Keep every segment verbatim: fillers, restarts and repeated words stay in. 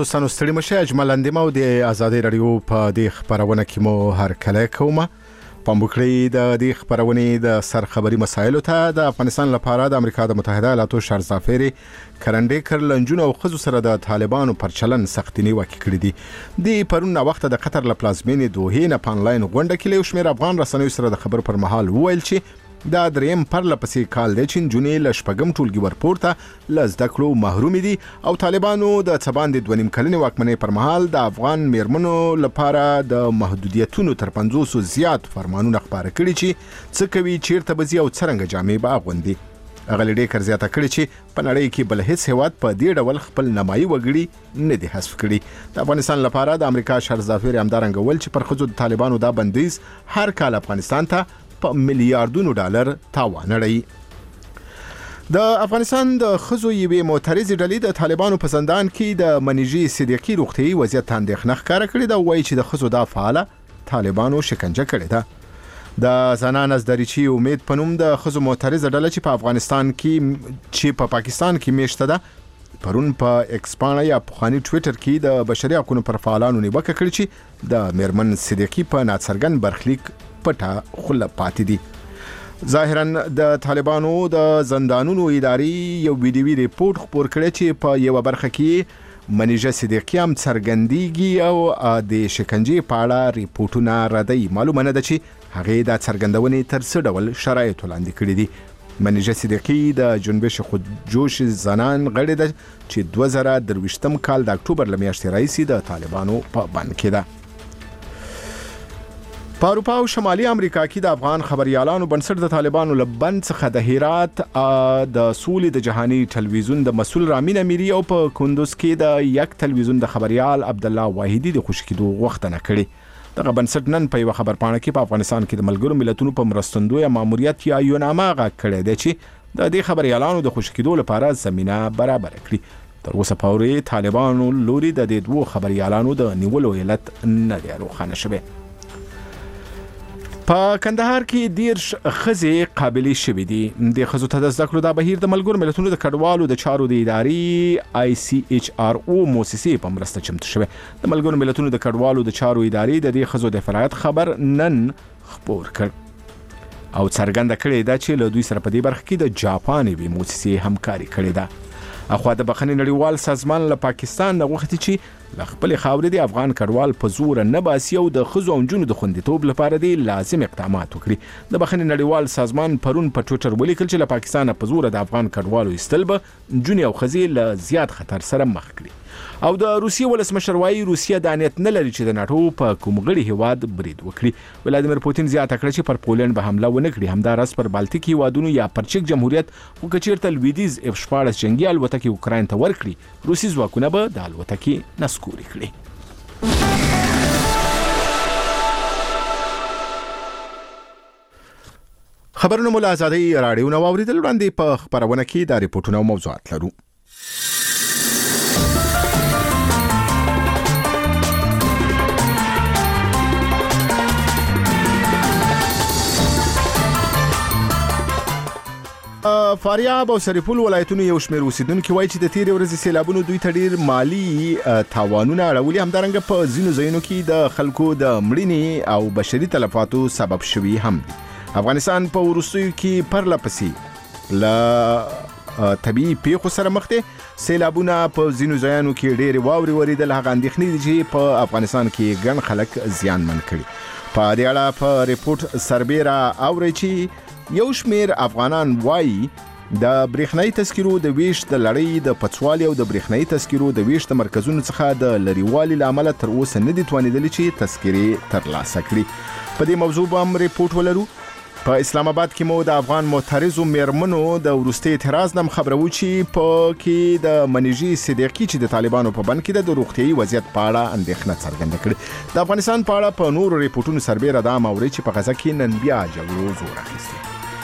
دوستانو ستړي مشه. اجمل اندیمه د آزادۍ رادیو په دې خبرونه کې مو هر کله کومه په مکړی د دې خبرونې د سرخبري مسایلو ته د افغانستان لپاره د امریکا د متحده ایالاتو شرزافيري کرنډي کرلنجون او خزو سره د طالبانو پر چلن سختینی وکړي کړی دي. د پرون وخت د قطر له پلازمینې دوه نه پانلاین غونډه کې له شمیر افغان رسنیو سره د خبر پر مهال وویل چې دا دریم پر لپسې کال دی چې جنې له شپږم ټولګي ورپورته له زده کړو محروم دي او طالبانو د څبان د دوه نیم کلنې واکمنۍ پر مهال د افغان میرمنو لپاره د محدودیتونو تر پنځوس زیات فرمانونه خبره کړي چې څه کوي، چیرته بزي او څرنګه جامې به اغوندي. اغلی ډیکر زیاته کړي چې په نړۍ کې بل هیڅ هیواد په دې ډول خپل نمایي وګړي نه دي حذف کړي. د افغانستان لپاره د امریکا شرزافيري همدارنګه ول چې پر خزو د طالبانو دا بندیز هر کال افغانستان ته په میلیارډونو ډالر تاوان اړوي. د افغانستان د خزو یوې معترضې ډلې د طالبانو په زندان کې د منیجي صدیقي روغتیايي وضعیت ته اندېښنه ښکاره کړې ده. وایي چې د خزو دا فعاله طالبانو شکنجه کړې ده. د زنان از دریچی امید په نوم د خزو معترضه ډله چې په افغانستان کې چې په پاکستان کې میشته ده پرون په ایکسپانا یا پخوانی ټویټر کې د بشري حقوقو پر فعالانو نیوکه کړې چې د میرمن صدیقي په ناڅرګند برخلیک پټه خله پاتې دي. ظاهرا د طالبانو د زندانونو ادارې یو ویډیوي ریپورت خپور کړی چې په یو برخه کې منیجه صدیقی هم څرګندېږي او د شکنجې په اړه ریپورتونه ردوي. معلومه نه ده چې هغه د څرګندونې تر څه ډول شرایط وړاندې کړي دي. منیجه صدیقی د جنبش خودجوش زنان غړي ده چې دوه زره درویشتم کال د اکتوبر لمیاشتې راهیسې د طالبانو په بند کې ده. په اروپا او شمالي امریکا کې د افغان خبريالانو بنسټ د طالبانو لبند څخه د هرات د سولې د جهاني ټلویزیون د مسول رامین امیری او په کندوز کې د یک ټلویزیون د خبريال عبد الله واحدی د خوشکېدو غوښتنه کړې. دغه بنسټ نن په یو خبرپاڼه کې په افغانستان کې د ملګرو ملتونو په مرستندوی ماموریت یا یوناما غږ کړی دی چې د دې خبريالانو د خوشکېدو لپاره زمينه برابر کړي. تر اوسه پورې طالبانو لوري د دې دوه خبريالانو د نیولو علت نه دی روښانه شوی. په کندهار کې دیرش خزې قابلې شوې دي. د خزو ته د زده کړو د بهیر د ملګرو ملتونو د کډوالو د چارو د ادارې آی سی ایچ آر او موسسې په مرسته چمتو شوی. د ملګرو ملتونو د کډوالو د چارو ادارې د دې خزو د فعالیت خبر نن خپور کړ او څرګنده کړې ده چې له دوی سره په دې برخه کې د جاپان وی موسسې همکاري کړې ده. اخوا د بخښنې نړیوال سازمان له پاکستان نه غوښتي چې له خپل خاورې د افغان کډوال په زور نه باسي او د خزو او نجونو د خوندیتوب لپاره د لازم اقدامات وکړي. د بخښنې نړیوال سازمان پرون په ټویټر ولیکل چې له پاکستان په زور د افغان کډوالو ایستل به نجونې او خزې له زیات خطر سره مخ کړي. او د روسیې ولسمشر وايي روسیه د نیت نه لري چې د ناتو په کوم غړي هیواد برید وکړي. ولادیمیر پوتین زیاته کړه چې پر پولند به حمله ونه کړي. همدارس پر بالتیک هیوادونو یا پر چک جمهوریت او کچیرته لویدیز اف شپاړس جنگي الوتکې اوکراین ته ورکړي. روسي ځواکونه به د الوتکې نسکوري کړي. خبرونه مول آزادۍ رادیو نو اوریدل وړاندې په خبرونه کې د ریپورتونو موضوعات لرو. فاریاب او سرپل ولایتونو یو شمېر اوسیدونکو وایي چې د تیر ورځې سیلابونو دوی ته ډیر مالی تاوانونه اړولي. همدارنګه په ځینو ځایونو کې د خلکو د مړینې او بشري تلفاتو سبب شوي هم دي. افغانستان په وروستیو کې پرله پسې له طبيعي پیښو سره مخ دی. سیلابونه په ځینو ځایونو کې ډېر واوري وریدل. هغه اندېښنې دي چې په افغانستان کې ګڼ خلک زیانمن کړي. په دې اړه په ریپورت سربیره اوري چې یو شمیر افغانان وایي د برېښنايي تذکرو د ویش د لړۍ د پڅوالي او د برېښنايي تذکرو د ویش د مرکزونو څخه د لریوالي لامل تر اوسه نه دي توانیدلي چې تذکرې ترلاسه کړي. په دې موضوع به هم ریپورت ولرو. په اسلام آباد کې مو د افغان معترضو میرمنو د ورستي اعتراض نم خبرو چې په کې د منیجي صدیقی چې د طالبانو په بند کې د روغتيایي وضعیت په اړه اندېښنه څرګنده کړې. د افغانستان په اړه په نورو ریپورتونو سربېره دا موري چې په غزا کې نن بیا جګړو زور اخیستی.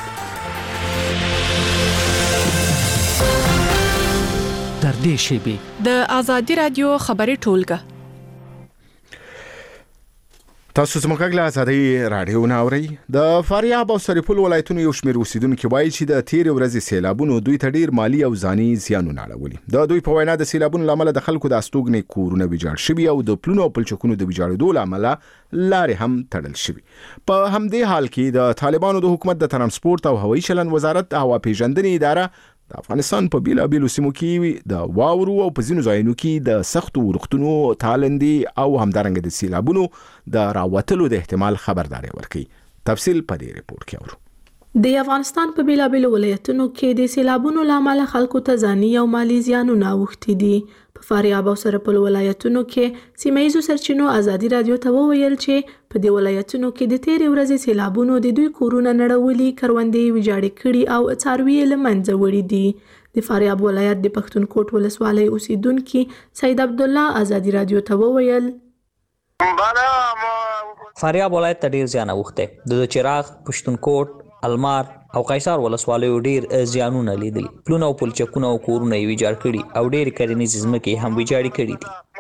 در دې شیبې د آزادۍ رادیو خبري ټولګه تاسو زموږ غږ له آزادۍ رادیو نه اورئ. د فاریاب او سرپل ولایتونو یو شمېر اوسیدونکو وایي چې د تیر ورځې سیلابونو دوی ته ډیر مالی او ځاني زیانونه اړولي. د دوی په وینا د سیلابونو لامل د خلکو د استوګنې کورونه ویجاړ شوي او د پلونو او پلچکونو د ویجاړېدو لامل لارې هم تړل شوي. په همدې حال کې د طالبانو د حکومت د ترانسپورت او هوایي چلند وزارت د هوا پیژندنې اداره د افغانستان په بیلابیلو سیمو کې د واورو او په ځینو ځایونو کې د سختو ورښتونو تالندي او همدارنګه د سیلابونو د راوتلو د احتمال خبرداري ورکړي. تفصیل په دې ریپورت کې اورو. د افغانستان په بیلابیلو ولایتونو کې د سیلابونو لامل خلکو ته ځاني او مالی زیانونه اوښتي دي. په فاریاب او سرپل ولایتونو کې سیمه‌ییزو سرچینو ازادي رادیو ته وویل چې په دې ولایتونو کې د تیرې ورځې سیلابونو د دوی کورونه نړولي، کروندې ویجاړې کړي او څاروي یې له منځه وړي دي. د فاریاب ولایت د پښتونکوټ ولسوالۍ اوسیدونکي سید عبدالله ازادي رادیو ته وویل فاریاب ولایت ته ډیر زیان اوښتی. د چراغ، پښتونکوټ، المار او قیصار ولسوالیو ډیر زیانونه لیدلي. پلونه او پلچکونه او کورونه یې ویجاړ کړي او ډیر کرنیزې ځمکې هم ویجاړې کړي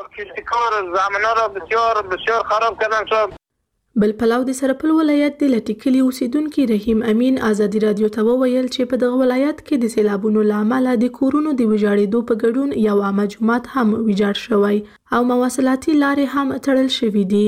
دي. بل پلو د سرپل ولایت د لټیکلي اوسیدونکي رحیم امین ازادي رادیو ته وویل چې په دغه ولایت کې د سیلابونو لامل د کورونو د ویجاړېدو په ګډون یو عامه جومات هم ویجاړ شوی او مواصلاتي لارې هم تړل شوي دي.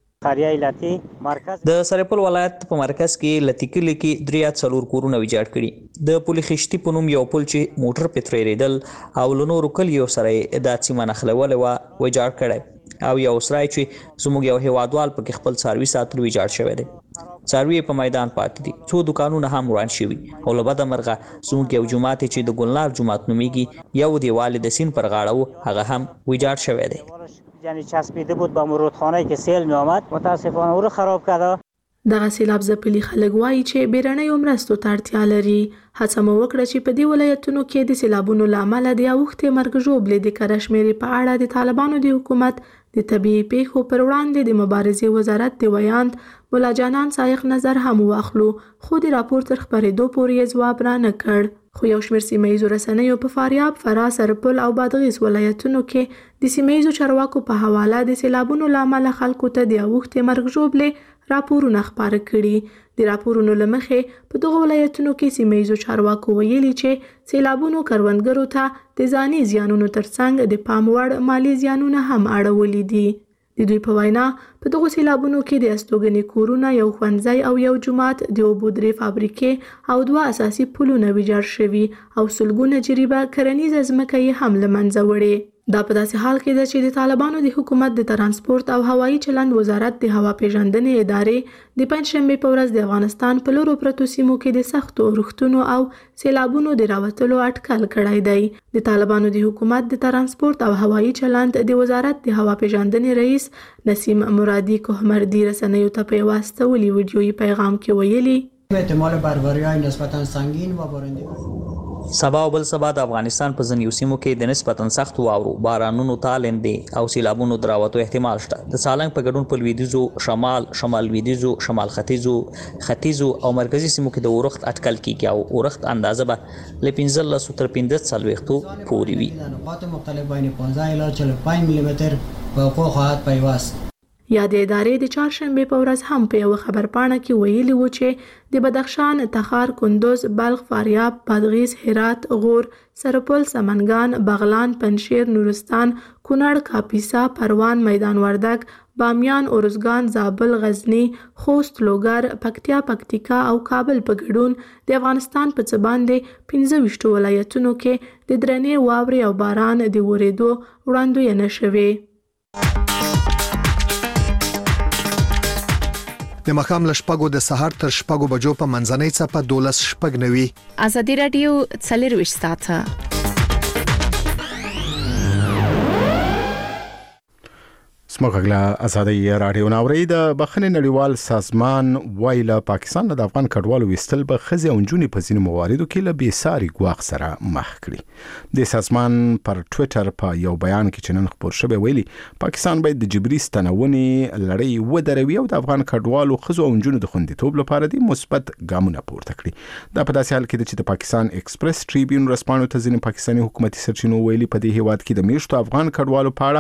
د سرپل ولایت په مرکز کې لټیکلي کې درې څلور کورونه ویجاړ کړي. د پل خشتي په نوم یو پل چې موټر په ترېدل او لنورو کلیو سره د سیمه نښلولې و ویجاړ کړی او یو سرای چې زموږ یو هیوادوال په خپل څاروي ساتلو ویجاړ شوی دی. څاروي په میدان پاتې دي. څو دکانونه هم وران شوي او له بده مرغه زموږ یو جومات چې د ګلنار جومات نومیږي یو دیوال د سیند پر غاړه و هغه هم ویجاړ شوی دی. یعنی چسبیده بود با مرودخانه که سیل می آمد متاسفانه او رو خراب کرد. دغه سیلاب ځپلي خلک وایي چې بیړنیو مرستو ته اړتیا لري. هڅه مو وکړه چې په دې ولایتونو کې د سیلابونو له امله د اوښتې مرګ ژوبلې د کره شمېرې په اړه د طالبانو د حکومت د طبیعي پیښو پر وړاندې د مبارزې وزارت د ویاند مولا جانان سایق نظر هم واخلو، خو د راپور تر خپرېدو پورې یې ځواب را نه کړ. خو یو شمېر سیمه‌ییزو رسنیو په فاریاب، فراه، سرپل او بادغیس ولایتونو کې د سیمه‌ییزو چارواکو په حواله د سیلابونو له امله خلکو ته د اوښتې مرګ ژوبلې راپورونه خپاره کړي. د راپورونو له مخې په دغه ولایتونو کې سیمه‌ییزو چارواکو ویلي چې سیلابونو کروندګرو ته د ځاني زیانونو ترڅنګ د پام وړ مالي زیانونه هم اړولي دي. د دوی په وینا په دغه سیلابونو کې د استوګنې کورونه، یو ښوونځی او یو جومات، د اوبو درې فابریکې او دوه اساسي پلونه ویجاړ شوي او سلګونه جریبه کرنیزه ځمکه یې هم له منځه وړې. دا په داسې حال کې ده چې د طالبانو د حکومت د ترانسپورت او هوایي چلند وزارت د هوا پیژندنې ادارې د پنجشنبې په ورځ د افغانستان په لورو پرتو سیمو کې د سختو اورښتونو او سیلابونو د راوتلو اټکل کړی دی. د طالبانو د حکومت د ترانسپورت او هوایي چلند د وزارت د هوا پیژندنې رئیس نسیم مرادی کوهمردی رسنیو ته په واسطه ولي ویډیویي پیغام کې ویلي احتمال بارباری‌های نسبتاً سنگین و بارندگی سبا او بل سبا د افغانستان په ځینو سیمو کې د نسبتاً سخت واورو، بارانونو، تالندې او سیلابونو دراوتو احتمال شته. د سالنګ په ګډون په لویدیځو، شمال، شمال لویدیځو، شمال ختیځو، ختیځو او مرکزي سیمو کې د اورښت اټکل کیږي او اورښت اندازه به له پنځلس تر پنځه څلوېښتو پورې وي. نقاط مختلف بین پانزده الی چهل و پنج میلی متر په وقوع خواهد پیوست. یا د ادارې د چهارشنبې په ورځ هم په یو خبرپاڼه کې ویلي و چې د بدخشان، تخار، کندوز، بلخ، فاریاب، بادغیس، هرات، غور، سرپل، سمنګان، بغلان، پنجشیر، نورستان، کونړ، کاپیسا، پروان، میدان وردګ، بامیان، ارزګان، زابل، غزنی، خوست، لوګر، پکتیا، پکتیکا او کابل په ګډون د افغانستان په څه باندې پنځه ویشتو ولایتونو کې د درنې واورې او باران د ورېدو وړاندوینه شوې. د مخام له شپږو د سهار تر شپږو بجو په منځنۍ څپه دولس شپږ نوي. ازادي رادیو څلرویشت ساعته. سمګلا ازادي رادیو ناوړي د بخښنې نړیوال سازمان وایله پاکستان د افغان کډوالو وستل به خزي او جونې په ځینو مواردو کې له بیساري ګواښ سره مخ کړي. د سازمان پر ټوئیټر په یو بیان کې چې نن خبر شوی ویلي پاکستان باید د جبري ستنونې لړۍ ودروي او د افغان کډوالو خزو او جونو د خوندیتوب لپاره د مثبت ګامونه پورته کړي. دا په داسې حال کې چې د پاکستان ایکسپریس ټریبیون رسپانو ته ځینې پاکستاني حکومتي سرچینو ویلي په دې هیواد کې د میشتو افغان کډوالو په اړه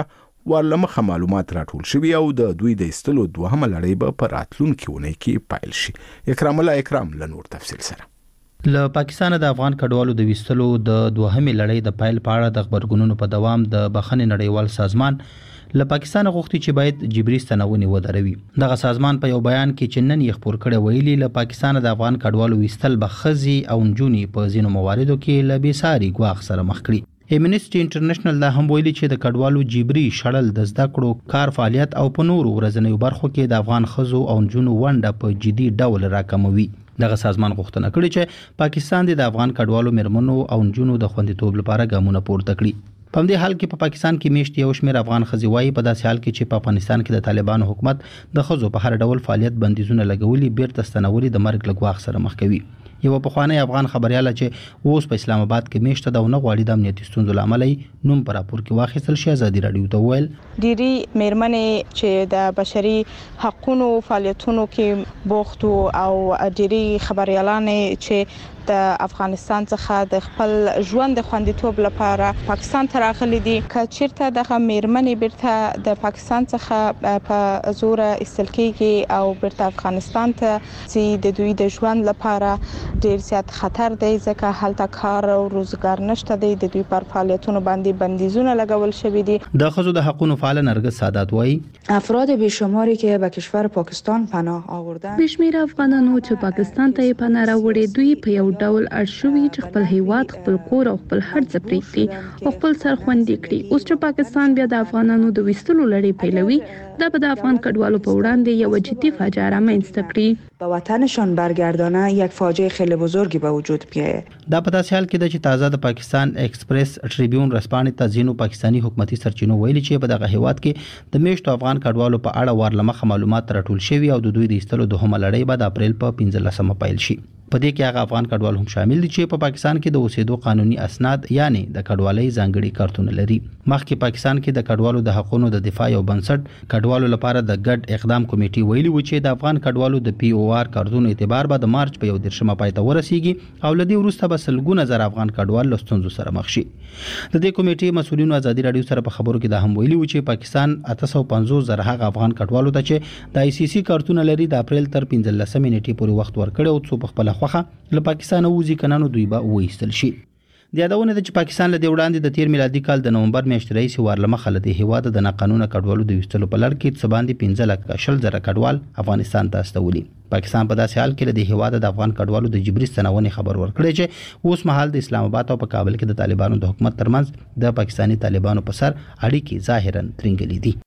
ورلمخه معلومات راټول شوي او د دوی د استلو دوهمه لړۍ به په راتلونکي اونۍ کې پیل شي. اکرام الله اکرام له نور تفصیل سره له پاکستان د افغان کډوالو د وستلو د دوهمې لړۍ د پیل په اړه د خبرګونونو په دوام د بخښنې نړیوال سازمان له پاکستان غوښتي چې باید جبري ستنونې ودروي. دغه سازمان په یو بیان کې چې نن یې خبر کړی ویلي له پاکستان د افغان کډوالو وستل به خزي او نجونې په ځینو مواردو کې له بېساري ګواښ سره مخ کړي. امنیسټي انټرنیشنل دا هم ویلي چې د کډوالو جبري شړل د زده کړو کار فعالیت او په نورو ورځنیو برخو کې د افغان خزو او نجونو ونډه په جدي ډول راکموي. دغه سازمان غوښتنه کړې چې پاکستان د افغان کډوالو مرمنو او نجونو د خوندیتوب لپاره ګامونه پورته کړي. په دې حال کې په پاکستان کې میشت یو شمېر افغان خزي وایي په داسې حال کې چې په افغانستان کې د طالبانو حکومت د خزو په هر ډول فعالیت بندیزونه لګولي بیرته ستنولي د مرګ له ګواښ سره مخ کوي. یو پخوانی افغان خبرياله چې اوس په اسلام آباد کې میشته د ونه غواړي د امنیتي ستونزو لامل نوم پر راپور کې واخیستل شي. ازادي رادیو ته ویل ډيري مېرمنې چې د بشري حقوقو فعالیتونو کې بوخت او ډيري خبريالانې چې د افغانستان څخه د خپل ژوند د خوندیتوب لپاره پاکستان ته راغلي دي. کچیرته دغه مېرمنې بیرته د پاکستان څخه په زور ایستل کېږي او بیرته افغانستان ته چې د دوی د ژوند لپاره ډیر زیات خطر دی ځکه هلته کار او روزګار نشته دی. د دوی پر فعالیتونو باندې بندیزونه لګول شوي دي. د خزو د حقوقو فعال نرګس سادات وایي افراد بیشماری که به کشور پاکستان پناه آوردن بشمیر افغانانو چې پاکستان ته پناه راوړي دوی په یو ډول ارشوي چې خپل هیواد خپل کور او خپل هر څه پریږدي او خپل سر خوندي کړي. اوس چې پاکستان بیا د افغانانو د وستلو لړۍ پیلوي دا به د افغان کډوالو په وړاندې یو جدي فاجعه رامنځته کړي. به وطنشان برگردانه یک فاجعه خیلی بزرگی به وجود بیاید. دا په داسې حال کې د چې تازه د پاکستان ایکسپریس ټریبیون رسپانې ته ځینو پاکستانی حکومتي سرچینو ویلي چې په دغه هیواد کې د میشتو افغان کډوالو په اړه ورلمخه معلومات راټول شوي او د دوی د ایستلو دوهمه لړۍ به د اپریل په پنځلسمه پیل شي. په دې کې هغه افغان کډوال هم شامل دي چې په پاکستان کې د اوسېدو قانوني اسناد یعنی د کډوالۍ ځانګړي کارتونه لري. مخکې پاکستان کې د کډوالو د حقوقو د دفاع یو بنسټ کډوالو لپاره د ګډ اقدام کمیټي ویلي و چې د افغان کډوالو د پی او آر کارتونو اعتبار به د مارچ په یو دیرشمه پای ته ورسیږي او لدی وروسته به سلګونه زر افغان کډوال له ستونزو سره مخ شي. د دې کمیټې مسؤلینو ازادي رادیو سره په خبرو کې دا هم ویلي و چې پاکستان اته سوه پنځوس زره هغه افغان کډوالو ته چې د آی سی سی کارتونه لري د اپریل تر پنځلسمې نیټې پورې وخت ورکړی او څو په خپل خوخه له پاکستان وځي کنانو دوی به وایستل شي. د یادونه ده چې پاکستان له دې وړاندې د تیر میلادي کال د نومبر میاشتې راهیسې ورلمخه له دې هیواد د ناقانونه کډوالو د ویستلو په لړ کې څه باندې پنځه لکه شل زره کډوال افغانستان ته استولي. پاکستان په داسې حال کې له دې هیواد د افغان کډوالو د جبري ستنونې خبر ورکړی چې اوس مهال د اسلام آباد او په کابل کې د طالبانو د حکومت ترمنځ د پاکستانی طالبانو په سر اړیکې ظاهرا ترنګلې دي.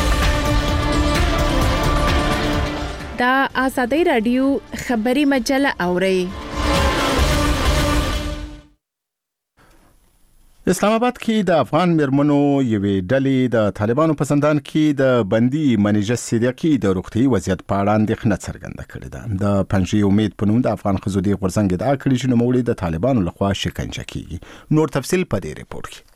دا آزادی رادیو خبری مجله اوري. اسلام آباد کې د افغان مرمنو یوې ډلې د طالبانو په زندان کې د بندي منیژه صدیقي د روغتي وضعیت په اړه اندېښنه څرګنده کړې ده. د پنجشیر امید په نوم د افغان ښځو دې غورځنګ ادعا کړې چې نوموړي د طالبانو لخوا شکنجه کیږي. نور تفصیل په دې ریپورت کې.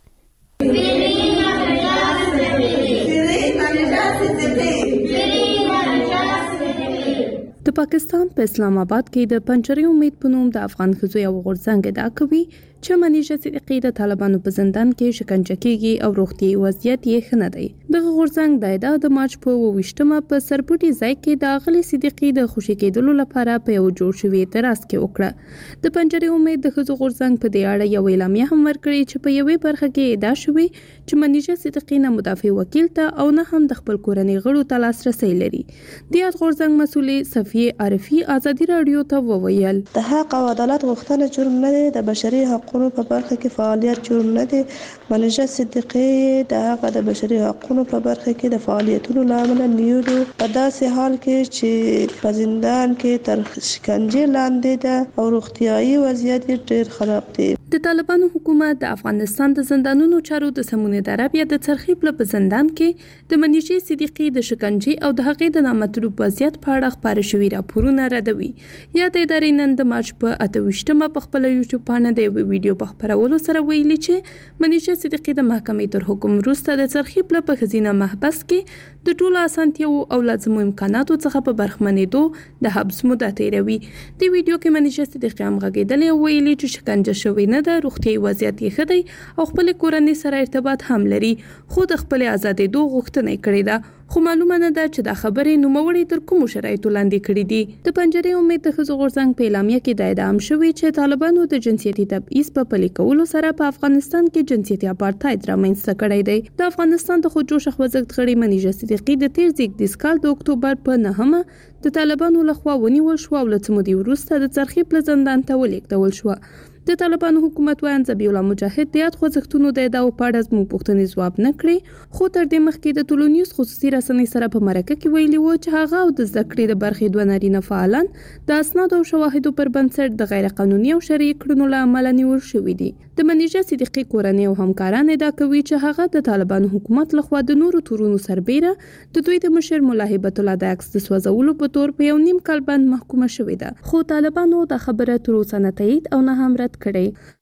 د پاکستان په اسلام آباد کې د پنجشیر امید په نوم د افغان ښځو یو غورځنګ ادعا کوي چې منیژه صدیقي د طالبانو په زندان کې شکنجه کیږي او روغتیايي وضعیت یې ښه نه دی. دغه غورځنګ د ادعا د مارچ په اوویشتمه په سرپټي ځای کې د اغلې صدیقي د خوشي کېدلو لپاره په یو جوړ شوي اعتراض کې وکړه. د پنجشیر امید د ښځو غورځنګ په دې اړه یو اعلامیه هم ورکړې چې په یوې برخه کې ادعا شوې چې منیژه صدیقي نه مدافع وکیل ته او نه هم د خپل کورنۍ غړو ته لاسرسی لري. د یاد غورځنګ مسؤلې صفیه عارفي ازادي رادیو ته وویل د حق او عدالت غوښتنه جرم نه دی، د بشري حقوقو په برخه کې فعالیت جرم نه دی. منیژه صدیقي د هغه د بشري حقوقو په برخه کې د فعالیتونو لامل نیولو په داسې حال کې چې په زندان کې تر شکنجې لاندې ده او روغتیايي وضعیت ډېر خراب دی. د طالبانو حکومت د افغانستان د زندانونو چارو د سمون عربیه د ترخیب په زندان کې د منیژه صدیقي د شکنجې او د هغې د نامطلوب وضعیت په اړه خبرې شوې راپورونه ردوي. یا د ادارې نن د مارچ په اته ویشتمه په خپل یوټیوب باندې د یو ویډیو په خبرولو سره ویلي چې منیژه صدیقي د محکمې تر حکم وروسته د ترخیب په ښځینه محبس کې د ټولو اسانتیاو او لازمو امکاناتو څخه په برخمنېدو د حبس موده تیروي. د ویډیو کې منیژه صدیقي هم غږېدلې او ویلي چې شکنجه شوې نه نه ده، روغتیايي وضعیت یې ښه دی او خپل کورنۍ سره ارتباط هم لري، خو د خپل آزادېدو غوښتنه یې کړې ده. خو معلومه نه ده چې دا خبرې نوموړی تر کومو شرایطو لاندې کړي دي. د پنجرې امید د ښځو غورځنګ په اعلامیه کې دا ادعام شوی چې طالبانو د جنسیتي تبعیض په پلي کولو سره په افغانستان کې جنسیتي اپارټاید رامنځته کړی دی. د افغانستان د خودجوش خوځښت غړي منیژه صدیقي د تیر زیږدیز کال د اکتوبر په نهمه د طالبانو لخوا ونیول شو او له څه مودې وروسته د څرخي پل زندان ته ولېږدول شوه. د طالبانو حکومت وایي ذبیح الله مجاهد د یاد خوځښتونو د ادعاو په اړه زموږ پوښتنې ځواب نه کړې، خو تر دې مخکې د ټولنیز خصوصي رسنۍ سره په مرکه کې ویلي وو چې هغه او د زده کړې د برخې دوه نارینه فعالان د اسنادو او شواهدو پر بنسټ د غیر قانوني او شرعي کړنو له امله نیول شوي دي. د منیژه صدیقي کورنۍ او همکاران ادعا کوي چې هغه د طالبانو حکومت لخوا د نورو تورونو سربیره د دوی د مشر ملا هیبت الله د عکس د سوځولو په تور په یو نیم کال باندې محکومه شوې ده، خو طالبانو د خبره تر اوسه نه تایید او نه هم رد کړي.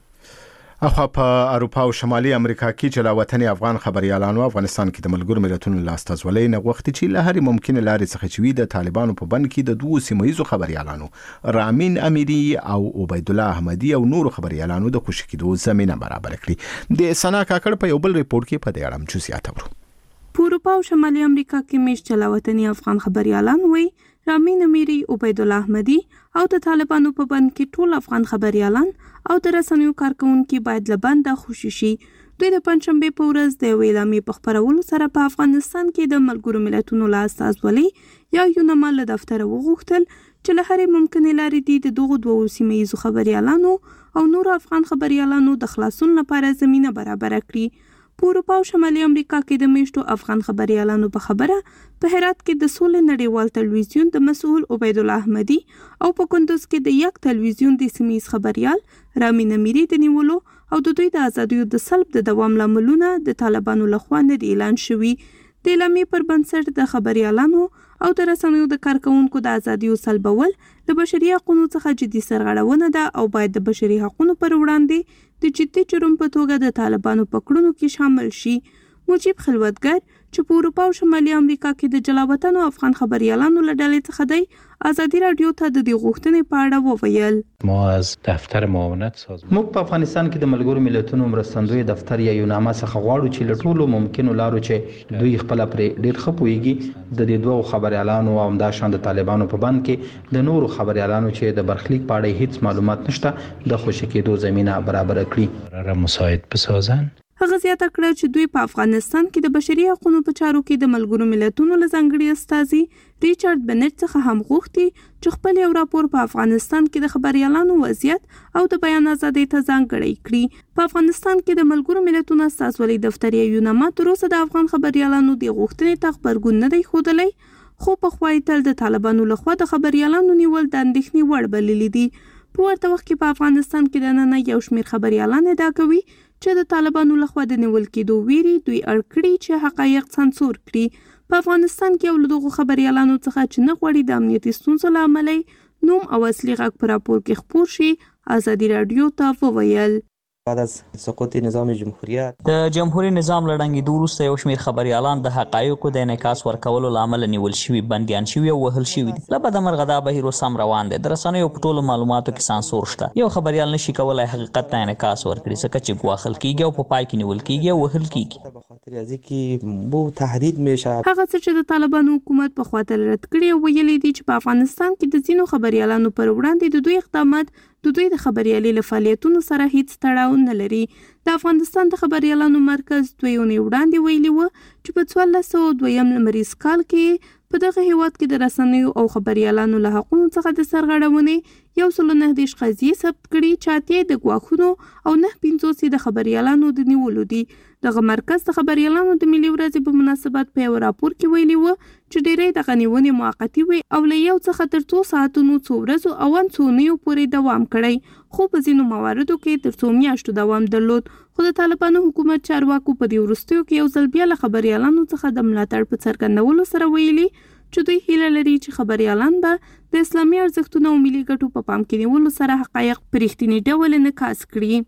اخوا په اروپا او شمالي امریکا کې چې لا وطني افغان خبريالانو افغانستان کې د ملګرو ملتونو لاستازولۍ نه غوښتي چې له هرې ممکنه لارې څخه چې وي د طالبانو په بند کې د دوه سیمه‌ییزو خبريالانو رامین امیری او عبید الله احمدی او نورو خبريالانو د خوشی کېدو زمينه برابر کړي. د سنا کاکړ په یو بل ریپورت کې په دې اړه جزئیات اورو. په اروپا او شمالي امریکا کې میشت لا وطني افغان خبريالان وي رامین امیری، عبید الله احمدی او د طالبانو په بند کې ټول افغان خبريالان او د رسنیو کارکونکو باید له بنده خوشي شي. دوی د پنځشنبه په ورځ د اعلامیې په خبرولو سره په افغانستان کې د ملګرو ملتونو له استازولۍ یا یونما له دفتر وغوښتل چې له هرې ممکنې لارې دي د دغو دوو سیمه‌ییزو خبريالانو او نورو افغان خبريالانو د خلاصون لپاره زمينه برابر کړي. په اروپا او شمالي امریکا کې د میشتو افغان خبريالانو په خبره په هرات کې د سولې نړیوال تلویزیون د مسؤل عبید الله احمدی او په کندوز کې د یک تلویزیون د سیمه‌ییز خبريال رامین امیری د نیولو او د دوی د ازادیو د سلب د دوام لاملونه د طالبانو لخوا نه دی اعلان شوي. د اعلامیې پر بنسټ د خبريالانو او د رسنیو د کارکونکو د ازادیو سلبول د بشري حقوقو څخه جدي سرغړونه ده او باید د بشري حقوقو پر وړاندې د جدي جرم په توګه د طالبانو په کړنو کې شامل شي. مجيب خلوتګر چې په اروپا او شمالي امریکا کې د جلاوطن او افغان خبريالانو له ډلې څخه دی ازادي رادیو ته د دې غوښتنې په اړه وویل. ما از دفتر معاونت سازمان موږ په افغانستان کې د ملګرو ملتونو مرستندوی دفتر یا یوناما څخه غواړو چې له ټولو ممکنو لارو چې دوی خپل پر ډیر ښه پوهیږي د دې دوه خبريالانو او همداشان د طالبانو په بند کې د نورو خبريالانو چې د برخلیک په اړه هیڅ معلومات نشته د خوشی کېدو زمينه برابر کړي. را مساعد بسازن. هغه زیاته کړه چې دوی په افغانستان کې د بشري حقوقو په چارو کې د ملګرو ملتونو له ځانګړي استازي ریچارډ بنټ څخه هم غوښتي چې خپل یو راپور په افغانستان کې د خبريالانو وضعیت او د بیان ازادۍ ته ځانګړی کړي. په افغانستان کې د ملګرو ملتونو استازولۍ دفتر یا یوناما تر اوسه د افغان خبريالانو د غوښتنې ته خبرګون نه دی ښودلی، خو په خوای تل د طالبانو لخوا د خبريالانو نیول د اندېښنې وړ بللي دي. په ورته وخت کې په افغانستان کې د نن یو شمېر خبريالان ادعا کوي چې د طالبانو لخوا د نیول کېدو ویري دوی اړ کړي چې حقایق سانسور کړي. په افغانستان کې یو له دغو خبريالانو څخه چې نه غواړي د امنیتي ستونزو له امله نوم او اصلي غږ په راپور کې خپور شي ازادي رادیو ته وویل. بعد از سقوط نظام جمهوریت د جمهوریت نظام لړنګېدو وروسته یو شمېر خبريالان د حقایقو د انعکاس ورکولو له امله نیول شوي، بندیان شوي او وهل شوي دي. له بدمرغه دا بهیر اوس هم روان دی. د رسنیو په ټولو معلوماتو کې سانسور شته. یو خبريال نشي کولی حقیقت ته انعکاس ورکړي، ځکه چې ګواښل کېږي او په پای کې نیول کېږي او وهل کېږي. بخاطر از اینکه بو تهدید میشه. هغه څه چې د طالبانو حکومت په خاطر رد کړي او ویلي دي چې په افغانستان کې د ځینو خبريالانو پر وړاندې د دوی اقدامات د دوی د خبريالي له فعالیتونو سره هیڅ تړاو نه لري. د افغانستان د خبريالانو مرکز دوی اونۍ وړاندې ویلي و چې په څوارلس سوه دویم لمریز کال کې په دغه هیواد کې د رسنیو او خبريالانو له حقوقو څخه د سرغړونې یو سل نه دېرش قضیې ثبت کړي چې اتیا د ګواښونو او نه پنځوس د خبريالانو د نیولو دي. دغه مرکز د خبريالانو د ملي ورځې په مناسبت په یو راپور کې ویلي و چې ډېری دغه نیونې موقتي وي او له یو څخه تر څو ساعتونو څو ورځو او ان څو نیو پورې دوام کړی، خو په ځینو مواردو کې تر څو میاشتو دوام درلود. خو د طالبانو حکومت چارواکو په دې وروستیو کې یو ځل بیا له خبريالانو څخه د ملاتړ په څرګندولو سره ویلي چې دوی هیله لري چې خبريالان به د اسلامي ارزښتونو او ملي ګټو په پام کې نیولو سره حقایق په رښتیني ډول انعکاس کړي.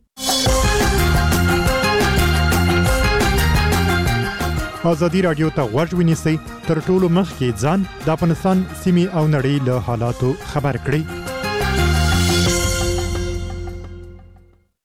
ازادي رادیو ته غوږ ونیسئ، تر ټولو مخکې ځان د افغانستان سیمې او نړۍ له حالاتو خبر کړئ.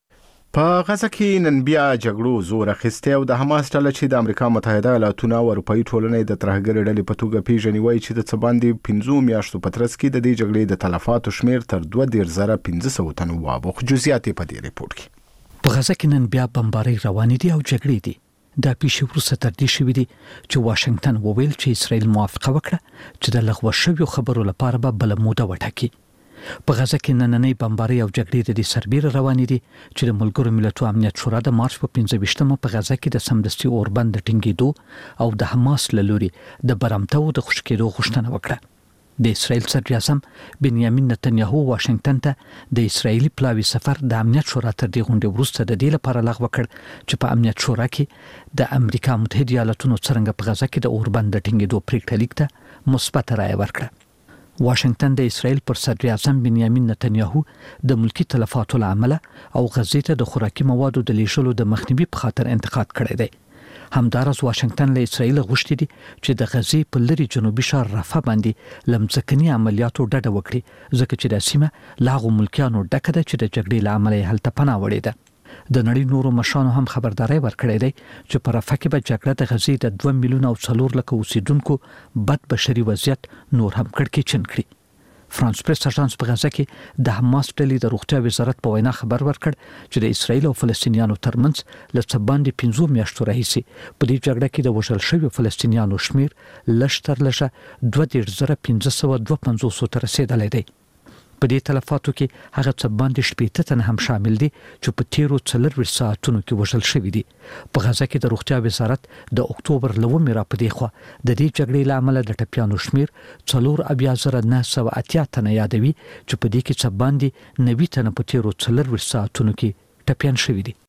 په غزه کې نن بیا جګړو زور اخیستی او د حماس ډله چې د امریکا متحده ایالاتونو او اروپایي ټولنې د ترهګرۍ ډلې په توګه پیژني وایي چې د څه باندې پنځو میاشتو په ترڅ کې د دې جګړې د تلفاتو شمیر تر دوه دېرش زره پنځه سوه تنو واوښت. جزئیات یې په دې ریپورت کې. په غزه کې نن بیا بمبارۍ روانې دي او جګړې دي. دا پیښې وروسته تر دې شوې دي چې واشنگټن وویل چې اسرائیل موافقه وکړه چې د لغوه شویو خبرو لپاره به بله موده وټاکي. په غزه کې نننۍ بمبارۍ او جګړې د دې سربېره روانې دي چې د ملګرو ملتونو امنیت شورا د مارچ په پنځه ویشتمه په غزه کې د سمدستي اوربند د ټینګېدو او د حماس له لوري د برمتو د خوشي کېدو غوښتنه وکړه. د اسرائیل صدر اعظم بنیامین نتنیاهو واشنگټن ته د اسرائیلي پلاوي سفر د امنیت شورا تر دې غونډې وروسته د دې لپاره لغوه کړ چې په امنیت شورا کې د امریکا متحده ایالاتونو څرنګه په غزه کې د اوربند د ټینګېدو پریکړه لیک ته مثبت رایه ورکړه. واشنگټن د اسرائیل پر صدر اعظم بنیامین نتنیاهو د ملکی تلفاتو لامل او غزې ته د خوراکي موادو د لیږلو د مخنیوي په خاطر انتقاد کړی دی. همدارس واشنگټن له اسرائیل غوښتي دي چې د غزې په لری جنوبي ښار رفح باندې لمځکني عملیاتو ډډه وکړي ځکه چې د سیمه لاغو ملکیانو ډکه ده چې د جګړې لامل یې هلته پناه وړې ده. د نړۍ نورو مشرانو هم خبرداري ورکړې ده چې په رفح کې به جګړه د غزې د دوه میلیونه او څلور لکه اوسیدونکو بد بشري وضعیت نور هم کړکېچن کړي. فرانس پریس اژانس په غزه کې د حماس ډلې د روغتیا وزارت په وینا خبر ورکړ چې د اسرائیل او فلسطینیانو ترمنځ له څه باندې پنځه میاشتو راهیسې په دې جګړه کې د وژل شویو فلسطینیانو شمیر لږ تر لږه دوه دېرش زره پنځه سوه دوه پنځوس ته رسیدلی دی. په دې تلفاتو کې هغه څه باندې شپېته تنه هم شامل دي چې په تیرو څلورویشت ساعتونو کې وژل شوي دي. په غزه کې د روغتیا وزارت د اکتوبر له اوومې را په دې خوا د دې جګړې له امله د ټپیانو شمیر څلور اویا زره نه سوه اتیا تنه یادوي چې په دې کې څه باندې نوي تنه په تیرو څلورویشت ساعتونو کې ټپیان شوي دي.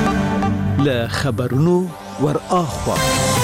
له خبرونو ور اخوا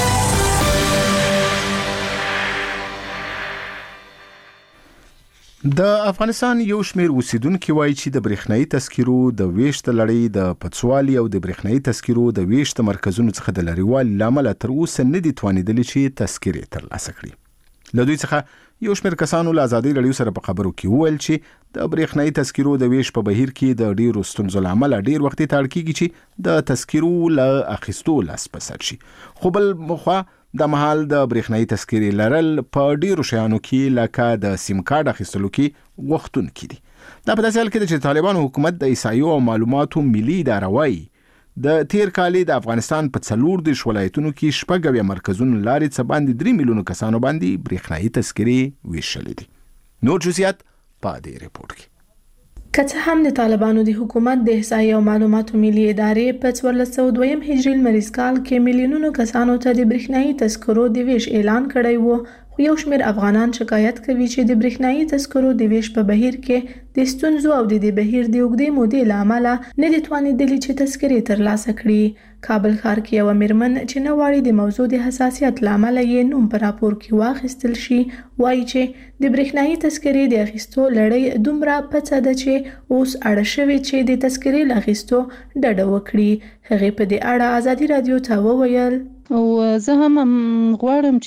د افغانستان یو شمیر اوسیدونکو وایي چې د برېښنايي تذکرو د ویشت لړۍ د پڅوالي او د برېښنايي تذکرو د ویشت مرکزونو څخه د لريوالي لامل تر اوسه نه دي توانیدلي چې تذکرې ترلاسه کړي. له دوی څخه یو شمیر کسانو له ازادي رادیو سره په خبرو کې وویل چې د برېښنايي تذکرو د ویش په بهیر کې د ډیرو ستونزو لامل ډیر وخت ته اړ کیږي چې د تذکرو له اخیستو لاس پسر شي. خو بل مخه د محل د برېښنايي تذکرې لرل په ډیرو شیانو کې لکه د سیم کارت اخیستلو کې وختونکي دي. دا په داسې حال کې چې طالبان حکومت د عیسایو او معلوماتو ملي اداره وایي د تیر کال د افغانستان په څلور دېرش ولایتونو کې شپږ اویا مرکزونو لارې څه باندې درې میلیونه کسانو باندې برېښنايي تذکرې ویشلې دي. نور جزئیات په دې ریپورت کې. که څه هم د طالبانو د حکومت د احصایې او معلوماتو ملي ادارې په څوارلس سوه دویم هجري لمریز کال کې میلیونونو کسانو ته د برېښنايي تذکرو د ویش اعلان کړی و، خو یو شمېر افغانان شکایت کوي چې د برېښنايي تذکرو د ویش په بهیر کې د ستونزو او د دې بهیر د اوږدې مودې له امله نه دي توانېدلي چې تذکرې ترلاسه کړي. کابل ښار کې یوه میرمن چې نه غواړي د موضوع د حساسیت له امله یې نوم په راپور کې واخیستل شي وایي چې د برېښنايي تذکرې د اخیستو لړۍ دومره پڅه ده چې اوس اړه شوې چې د تذکرې له اخیستو ډډه وکړي. هغې په دې اړه ازادي رادیو ته وویل او زه هم غواړم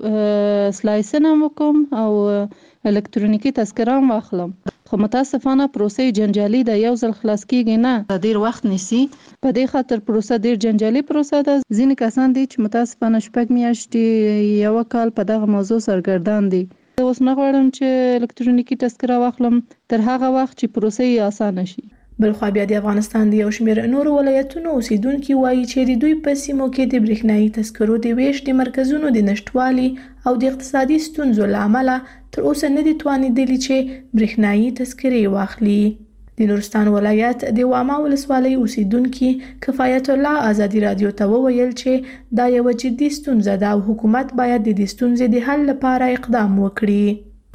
چې سلایسنه وکم او الکترونیکی تذکره هم واخلم، خو متاسفانه پروسه جنجالي د یو ځل خلاص کیږي نه، ډیر وخت نیسي. په دې خاطر پروسه ډیر جنجالي پروسه ده. ځینې کسان دي چې متاسفانه شپږ میاشتې یو کال په دغه موضوع سرګردان دي. اوس نه غواړم چې الکترونیکی تذکره واخلم تر هغه وخت چې پروسه یې اسانه شي. بلخوا بیا د افغانستان د یو شمېر نورو ولایتونو اوسیدونکي وایي چې د دوی په سیمو کې د برېښنايي تذکرو د ویش د مرکزونو د نشتوالي او د اقتصادي ستونزو له امله تر اوسه نه دي توانېدلي چې برېښنايي تذکرې واخلي. د نورستان ولایت د واما ولسوالۍ اوسیدونکي کفایت الله ازادي رادیو ته وویل چې دا یوه جدي ستونزه ده او حکومت باید د دې ستونزې د حل لپاره اقدام وکړي.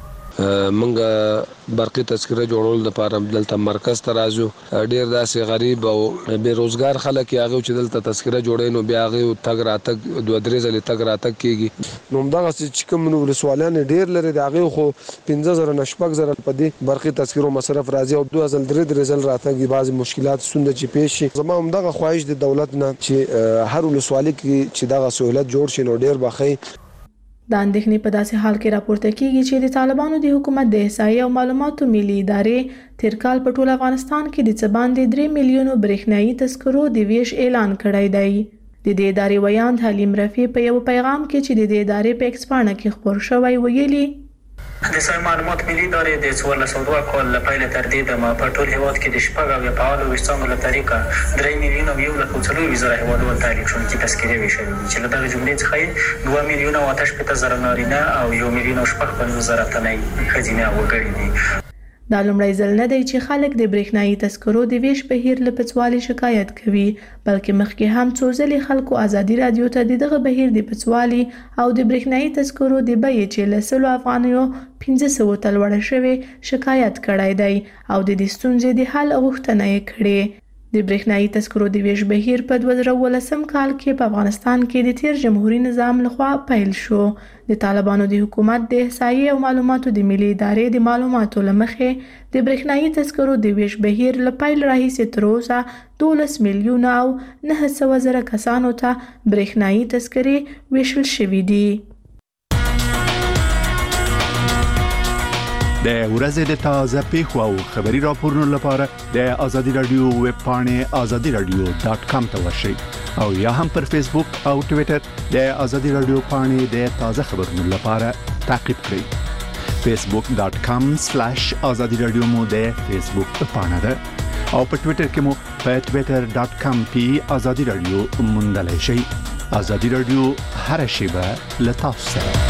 منګه برقي تذکره جوړول د لپاره دلته مرکز ته راځو. ډیر داسې غریب او بیروزګار خلک هغه چې دلته تذکره جوړي نو بیا هغه تګ راتګ دوه درې ځلې تګ راتګ کیږي. نو دغه چې کوم نو ولسوالیان ډیر لري د هغه خو پنځه زره نشپک زره په دې برقي تذکرو مصرف راځي او دوه ځل درې درې ځل راتګ بعضی مشکلات ستونزې چې پیښ شي. زما هم دغه خواهش د دولت نه چې هر ولسوالۍ کې چې دغه سہولت جوړ شي نو ډیر بخي. د اندېښنې په داسې حال کې راپورته کیږي چې د طالبانو د حکومت د احصایې او معلوماتو ملي ادارې تیر کال په ټول افغانستان کې د څه باندې درې میلیونو برېښنایي تذکرو د ویش اعلان کړی دی. د دې ادارې ویاند حلیم رفیع په یو پیغام کې چې د دې ادارې په ایکس پاڼه کې خپور شوی ویلي د احصایې معلومات ملي ادارې د څوارلس سوه دوه کال له پیله تر دې دمه په ټول هېواد کې د شپږ اویا فعالو ویشتانو له طریقه درې میلیونه یو لک او څلور زره هېوادوالو ته الکترونیکي تذکرې ویشلې دي چې له دغې جملې څخه یې دوه میلیونه او اته شپېته زره نارینه او یو میلیون او شپږ پنځوس زره تنه ښځینه وګړي دي. دا لومړی ځل نه دی چې خلک د برېښنایي تذکرو د ویش بهیر له پڅوالي شکایت کوي، بلکې مخکې هم څو ځلې خلکو ازادي رادیو ته د دغه بهیر د پڅوالي او د برېښنایي تذکرو د بیې چې له سلو افغانیو پنځه سوه ته لوړه شوې شکایت کړی دی او د دې ستونزې د حل غوښتنه یې کړې. د برېښنایي تذکرو د ویش بهیر په دوه زره اوولسم کال کې په افغانستان کې د تیر جمهوریت نظام لخوا پیل شو. د طالبانو د حکومت د احصایې او معلوماتو د ملي ادارې د معلوماتو له مخې د برېښنایي تذکرو د ویش بهیر له پیل راهیسې تر اوسه دولس میلیونه او نهه سوه زره کسانو ته برېښنایي تذکرې ویشل شوي دي. د ورځې د تازه پیښو او خبري راپورونو لپاره د ازادي رادیو ویب پاڼې ازادي رادیو ډاټ کام ته ورشئ او یا هم پر فیسبوک او ټوئیټر د ازادي رادیو پاڼې د تازه خبرونو لپاره تعقیب کړئ. فیسبوک ډاټ کام سلیش ازادي رادیو مو د فیسبوک پاڼه ده او په ټوئیټر کې مو په ټوئیټر ډاټ کام پی ازادي رادیو موندلای شئ. ازادي رادیو هر شیبه له تاسو سره.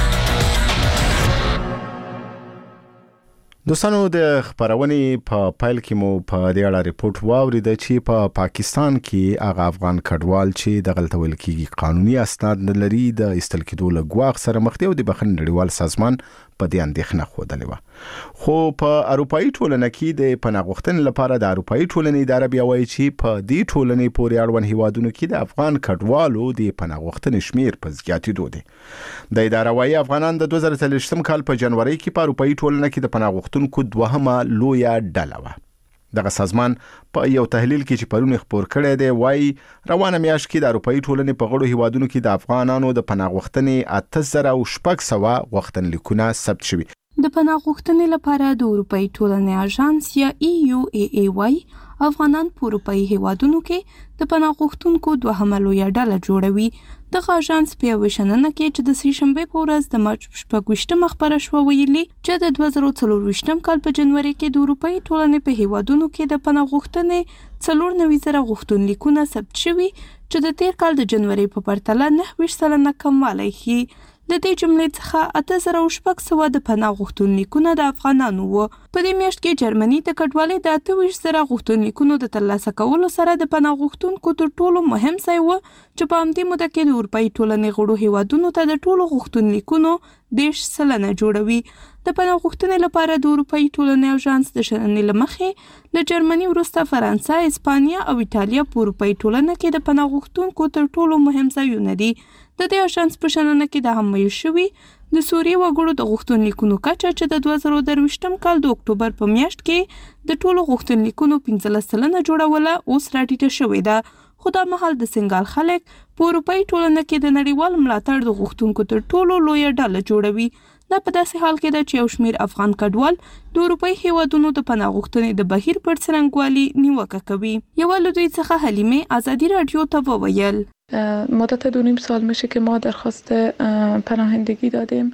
دوستانو د خبرونې په پایل کې مو په دې اړه ریپورت واورید چې په پا پاکستان کې هغه افغان کډوال چې د غلطه ویل کېږي قانوني اسناد نه لري د استل کېدو له ګواښ سره مخ دي او د بخښنې نړیوال سازمان په دې اندېښنه خوده و. خو په اروپאי ټولنه کې د پناه غوښتنې لپاره د اروپאי ټولنې اداره بیا وایي چې په دې ټولنې پورې اړوند هیوادونو کې د افغان کډوالو د پناه غوښتنې شمیر په زیاتېدو دی. د اداره وايي افغانان د دوه زره څلوېښتم کال په جنوري کې په اروپאי ټولنه کې د پناه غوښتونکو دوهمه لویه ډله وه. دغه سازمان په یو تحلیل کې چې پرون خبر کړی دی وایي روانه میاشت کې د اروپאי ټولنې په غړو هیوادونو کې د افغانانو د پناه غوښتنې اته زره او شپږ سوه غوښتنلیکونه ثبت شوي. د پناه غوښتنې لپاره د اروپאי ټولنې اژانس یا ای یو ای ای وايي افغانان په اروپאי هیوادونو کې د پناه غوښتونکو دوهمه لویه ډله جوړوي. دغه اژانس په یوه شننه کې چې د سې شنبې په ورځ د مارچ شپږویشتمه خپره شوه ویلي چې د دوه زره څلورویشتم کال په جنوري کې د اروپאי ټولنې په هیوادونو کې د پناه غوښتنې څلور نوي زره غوښتنلیکونه ثبت شوي چې د تیر کال د جنوري په پرتله نهه ویشت سلنه کموالی ښیي. د دې جملې څخه اته زره او شپږ سوه د پناه غوښتنلیکونه د افغانانو وو. په دې میاشت کې جرمني د کډوالۍ د اته ویشت زره غوښتنلیکونو د ترلاسه کولو سره د پناه غوښتونکو تر ټولو مهم ځای و چې په همدې موده کې د اروپאי ټولنې غړو هیوادونو ته د ټولو غوښتنلیکونو دېرش سلنه جوړوي. د پناه غوښتنې لپاره د اروپאי ټولنې اژانس د شننې له مخې له جرمني وروسته فرانسه، اسپانیا او ایټالیا په اروپאי ټولنه کې د پناه غوښتونکو تر ټولو مهم ځایونه دي. د دې اژانس په شننه کې د هم ویل شوي د سوریې وګړو د غوښتنلیکونو کچه چې د دوه زره درویشتم کال د اکتوبر په میاشت کې د ټولو غوښتنلیکونو پنځلس سلنه جوړوله اوس راټیټه شوې ده. خو دا مهال د سنګال خلک په اروپאי ټولنه کې د نړیوال ملاتړ د غوښتونکو تر ټولو لویه ډله جوړوي. دا په داسې حال کې ده چې یو شمیر افغان کډوال د اروپאי هیوادونو د پناه غوښتنې د بهیر پر څرنګوالي نیوکه کوي. یوه له دوی څخه حلیمه ازادي رادیو ته وویل مدت دو نیم سال میشه که ما درخواست پناهندگی دادیم.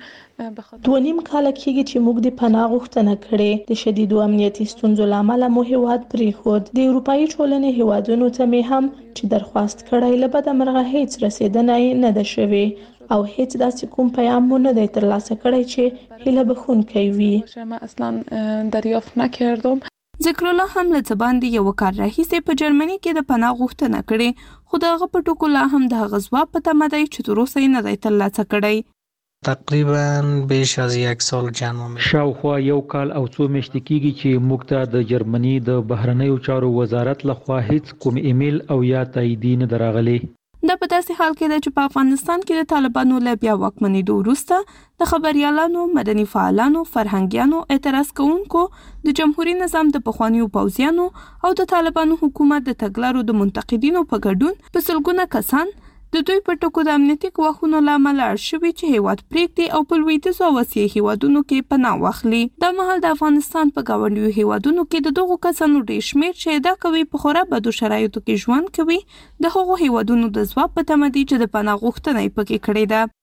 دو نیم کال کېږي چې موږ د پناه غوښتنه کړې. د شدیدو امنیتي ستونزو له امله مو هیواد پرېښود. د اروپאי ټولنې هیوادونو ته مې هم چې درخواست کړی له بده مرغه هیڅ رسېدنه نه ده شوې او هیڅ داسې کوم پیام مو نه دی ترلاسه کړی چې هیله بښونکی وي. ما اصلا دریافت نکردم. ذکر الله هم له څه یو کار راهیسې په جرمني کې د پناه غوښتنه کړې، خو د هغه په ټکو لا هم د هغه ځواب په تمه دی چې تر اوسه یې نه دی ترلاسه کړی. تقریبا بیش از یک سال جمع شاوخوا یو کال او څو میاشتې کېږي چې موږ ته د جرمني د بهرنیو چارو وزارت لخوا هیڅ کوم ایمیل او یا تاییدي نه ده راغلی. دا په داسې حال کې ده چې په افغانستان کې د طالبانو له بیا واکمنېدو وروسته د خبریالانو، مدني فعالانو، فرهنګیانو، اعتراض کوونکو، د جمهوریت نظام د پخوانیو پوځیانو او د طالبانو حکومت د تګلارو د منتقدینو په ګډون په سلګونه کسان د دوی په ټکو د امنیتي ګواښونو له امله اړ شوي چې هیواد پرېږدي او په لویدیځو او اسیایي هیوادونو کې پناه واخلي. دا مهال د افغانستان په ګاونډیو هیوادونو کې د دغو کسانو ډېر شمېر چې دا کوي په خورا بدو شرایطو کې ژوند کوي د هغو هیوادونو د ځواب په تمه دي چې د پناه غوښتنه یې پکې کړې ده.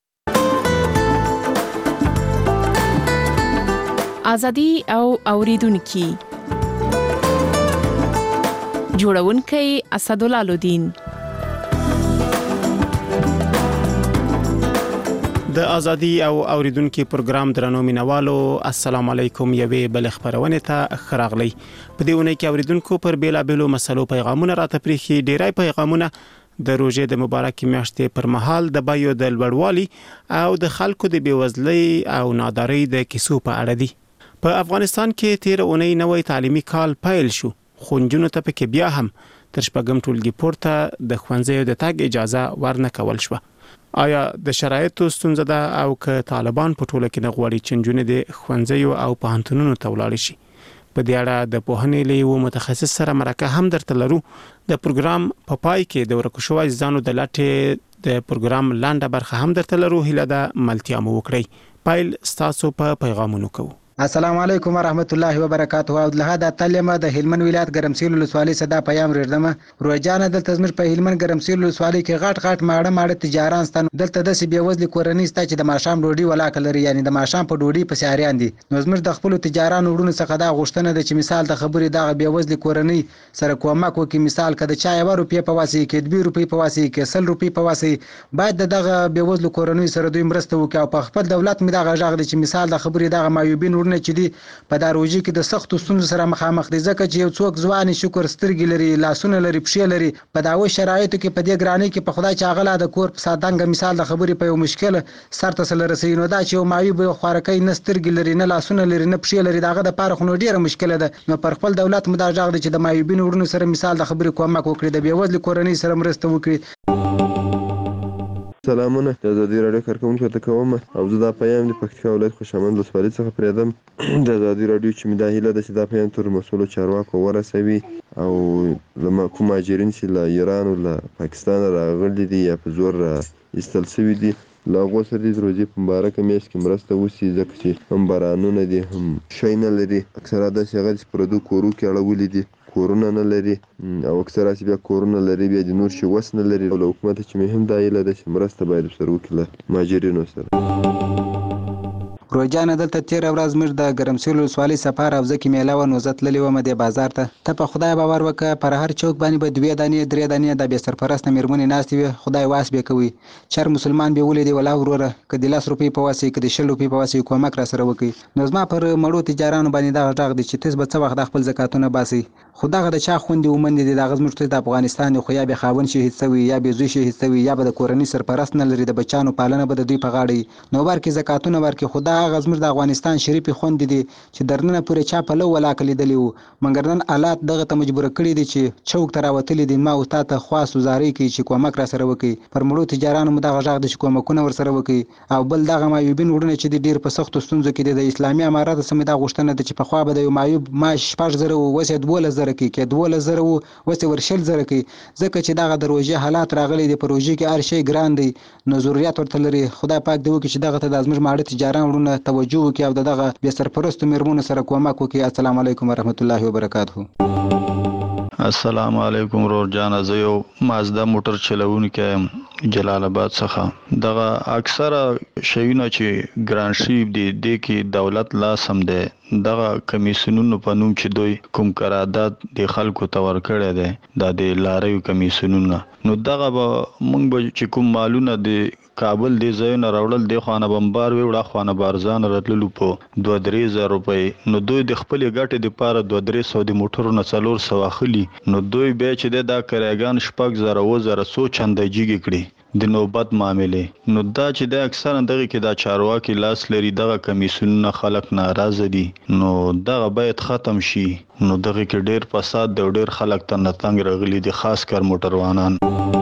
ازادي او اوریدونکو جوړونکي اسدالله لودین. د ازادي او اوریدونکو پروګرام درنو مینوالو السلام علیکم. یوې بل خبرونه ته خراغلی په دې ونه کې اوریدونکو پر بیلا بیلو مسلو پیغامونه راته پریخي. ډیرای پیغامونه د روزې د مبارکي میاشتې پر مهال د بایو د لوړوالي او د خلکو د بیوزلۍ او نادارۍ د کیسو په اړه دي. په افغانستان کې تیر اونۍ نوې تعلیمي کال پیل شو، خو نجونو ته پکې بیا هم تر شپږم ټولګي پورته د ښوونځیو د تګ اجازه ورنه کول شوه. آیا د شرایطو ستونزه ده او که طالبان په ټوله کې نه غواړي چې نجونې د ښوونځیو او پوهنتونونو ته ولاړې شي؟ په دې اړه د پوهنې له یو متخصص سره مرکه هم درته لرو. د پروګرام په پای کې د ورکو شوی ځانو د لټې د پروګرام لاندې برخه هم درته لرو. هیله ده ملتیا مو وکړئ. پایل ستاسو په پیغامونو کوو. السلام علیکم ورحمت الله وبرکاته. او له هدا تلمه د هلمند ولایت ګرمسیل ولسوالۍ صدا پیام ریردمه روزانه دلته زمر په هلمند ګرمسیل ولسوالۍ کې غټ غټ ماړه ماړه تجاران ستن دلته د سی بیوزل کورنۍ ستا چې د ماشام ډوډۍ ولاکه لري، یعنی د ماشام په ډوډۍ په سیاریان دي. نو زمر د خپل تجاران وړونه څخه دا غوښتنه ده چې مثال د خبرې دغه بیوزل کورنۍ سره کومک وکړي. مثال کده چا یو روپیه په واسي کې دوه روپیه په واسي کې سل روپیه په واسي باید دغه بیوزل کورنۍ سره دوی مرسته وکړي او په خپل دولت می دغه ژغ دي چې مثال د خبرې دغه مایوبین ورونه چې دي په داروجي کې د سختو ستونزو سره مخامخ دي، ځکه چې یو څوک ځواني شکر سترګې لري، لاسونه لري، پښې لري، په داوي شرایطو کې په دې ګرانۍ کې په خدای چې اغلا د کور په سادنګ مثال د خبرې په یو مشکل سر ته سره رسي. نو دا چې یو مایوب خوارکۍ نه سترګې لري، نه لاسونه لري، نه پښې لري، داغه د پاره خو ډیره مشکله ده. نو پر خپل دولت مدا ژغ دي چې د مایوبین ورونو سره مثال د خبرې کومک وکړي، د بیوزل کورنۍ سره مرسته وکړي. سلامونه، د ازادي راډیو کارکونکو ته کوم او زه دا پیام د پکتیکا ولایت خوشامند ولسوالۍ څخه پریدم. د ازادي راډیو چې مې دا هیله ده چې دا پیام تر مسؤلو چارواکو ورسوي او له کوم مهاجرین چې له ایران او له پاکستان راغلي دي یا په زور ایستل شوي دي له هغو سره د روزې په مبارکه میاشت کې مرسته وشي، ځکه چې هم بارانونه دي هم شی نه لري. اکثره داسې هغه چې پردو کورو کې اړولي دي، کورونه نه لري او اکثره چې بیا کورونه لري بیا د نور شي وس نه لري. او له حکومت چې مې هم دا هیله ده چې مرسته باید ورسره وکړي له مهاجرینو سره. روزانه دلته تیر ورځ موږ د ګرمسیل ولسوالۍ سفر او ځکه میله و نو زت للی و مده بازار ته ته په خدای باور وکړه پر هر چوک باندې به دوی دانې درې دانې د به سرپرست میرمنې ناشتي وي، خدای واس به کوي. چر مسلمان به ولې دی ولا وروره کدي لاس روپی په واسي کدي شل روپی په واسي کومک را سره وکړي. نو زما پر مړو تجارانو باندې دا غږ دي چې تاسو به څه وخت خپل زکاتونه باسي. خدای د چا خوندې ومند دي د غزمرته د افغانستان خو یا به خاون شي هیڅوي یا به زوی شي هیڅوي یا به د کورنۍ سرپرست نه لري، د بچانو پالنه به د دوی په غاړه نو ورکه زکاتونه ورکه. خدای غزمر د افغانستان شریف خوند دي چې درنه پورې چا په لو ولاکلی دلی وو، مګر نن حالات دغه ته مجبور کړی دي چې چوک تر راوتلی دي. ما او تا ته خاص وزاري کوي چې کومک را سره وکړي، پر مړو تجارانو مو دغه ژغ دي چې کومکونه ور سره وکړي. او بل دغه مایوبین وړونه چې ډیر په سختو ستونزو کې د اسلامي امارات سمې دا غوښتنه ده چې په خوا به د یو مایوب ماش شپږ زره وسه دوله زره کې کې دوله زره وسه ورشل زره کې، ځکه چې دغه د روزي حالات راغلي دي. په روزي کې هر شی ګران دی، نو ضرورت ورته لري. خدای پاک دی وکړي چې دغه ته د ازمر ماړه تجاران وړونه توجه وکړي او دغه به سرپرستو میرمنو سره کومک وکړي. السلام علیکم ورحمت الله وبرکاته. السلام علیکم رور جان، زه یو مازدا موټر چلوونکی جلال آباد څخه. دغه اکثره شیونه چې ګران شي دي د کې دولت لا سم ده، دغه کمیسیونونو په نوم چې دوی کوم قرارداد د خلکو ته ورکړی دی دا د لاریو کمیسیونونه، نو دغه به موږ به چې کوم مالونه د کابل دی ځایونه راوړل دی خوانه بمبار وی وړه خوانه بارزان راتللو په دوه درې زره روپۍ، نو دوی د خپلې ګټې دپاره دوه درې سوه د موټرونه څلور سوه اخلي، نو دوی بیا چې دی دا کراګان شپږ زره اووه زره څو چنده جګې کړي د نوبت معاملې. نو دا چې دی اکثرا دغه کې دا چارواکي لاس لري، دغه کمیسیونونه خلک ناراضه دي، نو دغه باید ختم شي. نو دغه کې ډیر فساد دی او ډیر خلک ته نتنګ راغلي دي، خاص کر موټروانان.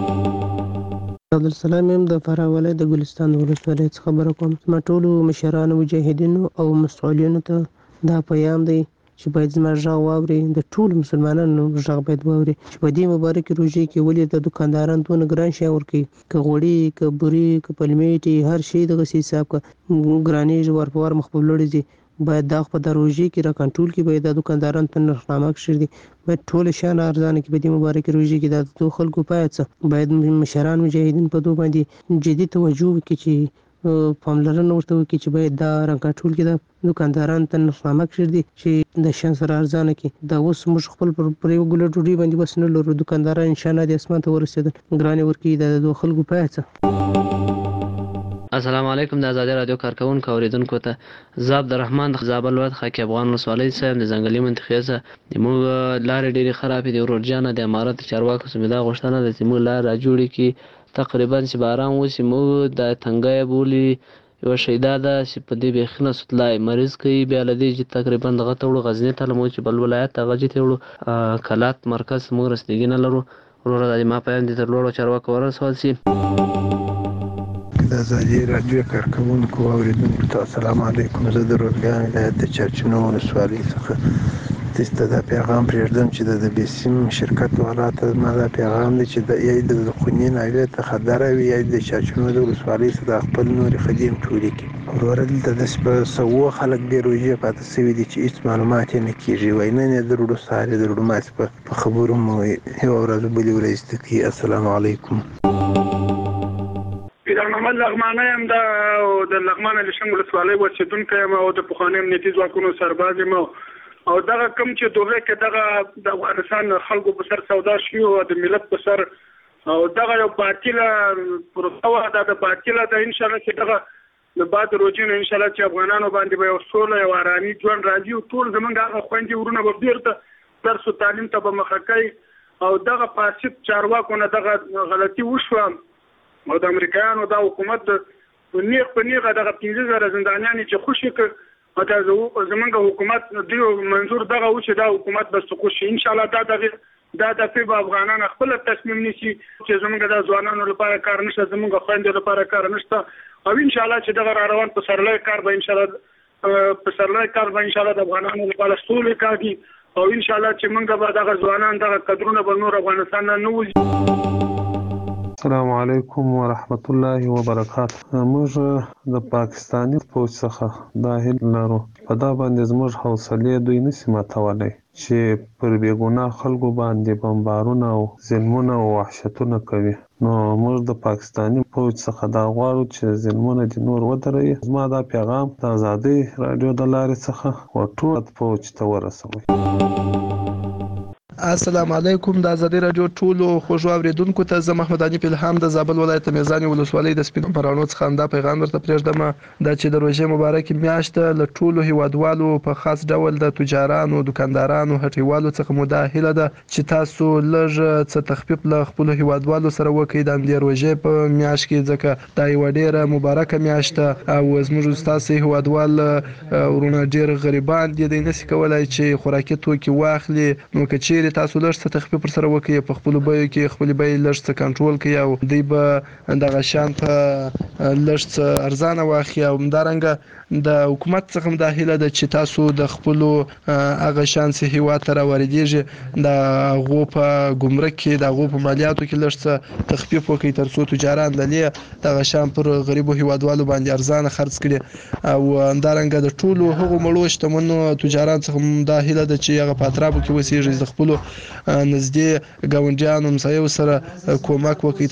عبدالسلام یم د فراه ولایت د ګلستان ولسوالۍ څخه خبره کوم. زما ټولو مشرانو مجاهدینو او مسؤلینو ته دا پیام دی چې باید زما غږ واوري، د ټولو مسلمانانو غږ باید واوري چې په دې مبارک روژې کې ولې د دکانداران دونه ګران شی ورکوي، که غوړي که بوري که پلمېټې هر شی دغسې حساب که ګرانېږي ور په ور مخ په لوړې ځي. باید دا په د روژې کې را کنټرول کړي، باید د دکانداران ته نرخنامه کښېږدي، باید ټوله شیان ارزانه کړي په دې مبارک روژې کې. دا د دغو خلکو باید څه باید مشران مجاهدین په دو باندې جدي توجه وکړي چې پاملرنه ورته وکړي چې باید دا را کنټرول کړي، د دکاندارانو ته نرخنامه کښېږدي چې د شیان سره ارزانه کړي. دا اوس موږ خپل پر یوه ګوله ډوډۍ باندې بس نه لرو، دکانداران انشاءالله د اسمان ته ورسېدل ګرانې ورکوي. دا د دغو خلکو باید څه. السلام علیکم. د آزادي رادیو کارکونکو اوریدونکو ته زه عبدالرحمن د زابل ولایت خاکي افغان ولسوالۍ صاحب د ځنګلي منطقې څخه. زموږ لارې ډېرې خرابې دي ورور جانه، د امارت چارواکو څخه مې دا غوښتنه ده چې موږ لار را جوړې کړي، تقریبا چې باران وشي موږ د تنګی بولي یوه شی دا ده چې په دې بیخي نه سطلای مریض کوي، بیا له دې چې تقریبا دغه ته وړو غزني ته لمو چې بل ولایت ته غجې ته وړو کلات مرکز موږ رسیدګي نه لرو. وروره دا ما پیام دې تر لوړو چارواکو ورسول شي. د آزادي راډیو کارکوونکو او اوریدونکو ته السلام علیکم. زه د روزګان ولایت د چرچینو ولسوالۍ څخه تاسو ته دا پیغام پرېږدم چې د بسیم شرکت والا ته زما دا پیغام دی چې د یا د خونې ناوې ته خطره وي یا د چرچینو د ولسوالۍ څخه د خپل نورې خدیم ټولې کړي. وروره دلته داسې په سوو خلک بې روژې پاتې شوي دي چې هېڅ معلومات یې نه کېږي. وایي نن یې د روډو سهار یې د روډو ماسې په خبرو مو یوه ورځ بلې ورځ ته کوي. السلام علیکم. پیران محمد لغمانه یم، د لغمان لشنګ ولسوالۍ اوسېدونکی یم او د پخواني امنیتي ځواکونو سرباز یم. او دغه کوم چې دوغې کې دغه د افغانستان خلکو په سر سودا شوي او د ملت په سر او دغه یو باطله پروسه وه، دا د باطله ده. انشاءالله چې دغه د بعد روژې نه انشاءالله چې افغانانو باندې به یو سوله یو ارامي ژوند راځي او ټول زمونږ هغه خویندې ورونه به بېرته درس و تعلیم ته به مخه کوي. او دغه فاسد چارواکو نه دغه غلطي وشوه او د امریکایانو دا حکومت د نیغ په نیغه دغه پنځه زره زندانیانې چې خوشي کړ او دا زمونږ حکومت دوی منظور دغه و چې دا حکومت به سقوط شي. انشاءالله دا دغه دا دفعې به افغانان خپل تصمیم نیسي چې زمونږ د ځوانانو لپاره کار نشته، زمونږ خویندو لپاره کار نشته. او انشاءالله چې دغه را روان پسرلی کار به انشاءالله پسرلی کار به انشاءالله د افغانانو لپاره سولې کاږي او انشاءالله چې موږ به دغه ځوانان دغه قدرونه به نور افغانستان نه نه وځي. السلام علیکم ورحمت الله وبرکاته. موږ د پاکستاني فوج څخه دا هیله لرو په دا باندې زموږ حوصلې دوی نشي ماتولی چې پر بېګناه خلکو باندې بمبارونه او ظلمونه او وحشتونه کوي. نو موږ د پاکستاني فوج څخه دا غواړو چې ظلمونه دې نور ودروي. زما دا پیغام د آزادۍ راډیو د لارې څخه ټول فوج ته ورسوئ. السلام علیکم. د آزادۍ راډیو ټولو خوږو اوریدونکو ته زه محمد حنیف الهام د زابل ولایت میزانې ولسوالۍ د سپینو پراڼو څخه همدا پیغام درته پرېږدم، دا چې د روژې مبارکې میاشت ده له ټولو هیوادوالو په خاص ډول د تجارانو، دکاندارانو، هټیوالو څخه مو دا هیله ده چې تاسو لږ څه تخفیف له خپلو هیوادوالو سره وکړئ د همدې روژې په میاشت کې، ځکه دا یوه ډېره مبارکه میاشت ده او زموږ ستاسې هیوادوال ورونه ډېر غریبان دي، دوی نشي کولی چې خوراکي توکي واخلي. نو که چیرې تاسو لږ څه تخفیف پر سره وکړئ، په خپلو بیو کې خپلې بیې لږ څه کنټرول کړئ او دوی به دغه شیان په لږ څه ارزانه واخلي. او همدارنګه د حکومت څخه هم دا هیله ده چې تاسو د خپلو هغه شیان چې هېواد ته راواردېږي د هغو په ګمرک کې د هغو په مالیاتو کې لږ څه تخفیف وکړئ تر څو تجاران له دې دغه شیان پر غریبو هېوادوالو باندې ارزانه خرڅ کړي. او همدارنګه د ټولو هغو مړو شتمنو تجاران څخه هم دا هیله ده چې هغه په اطرافو کې اوسېږي د خپلو نږدې ګاونډیانو همسایو سره کومک وکړي.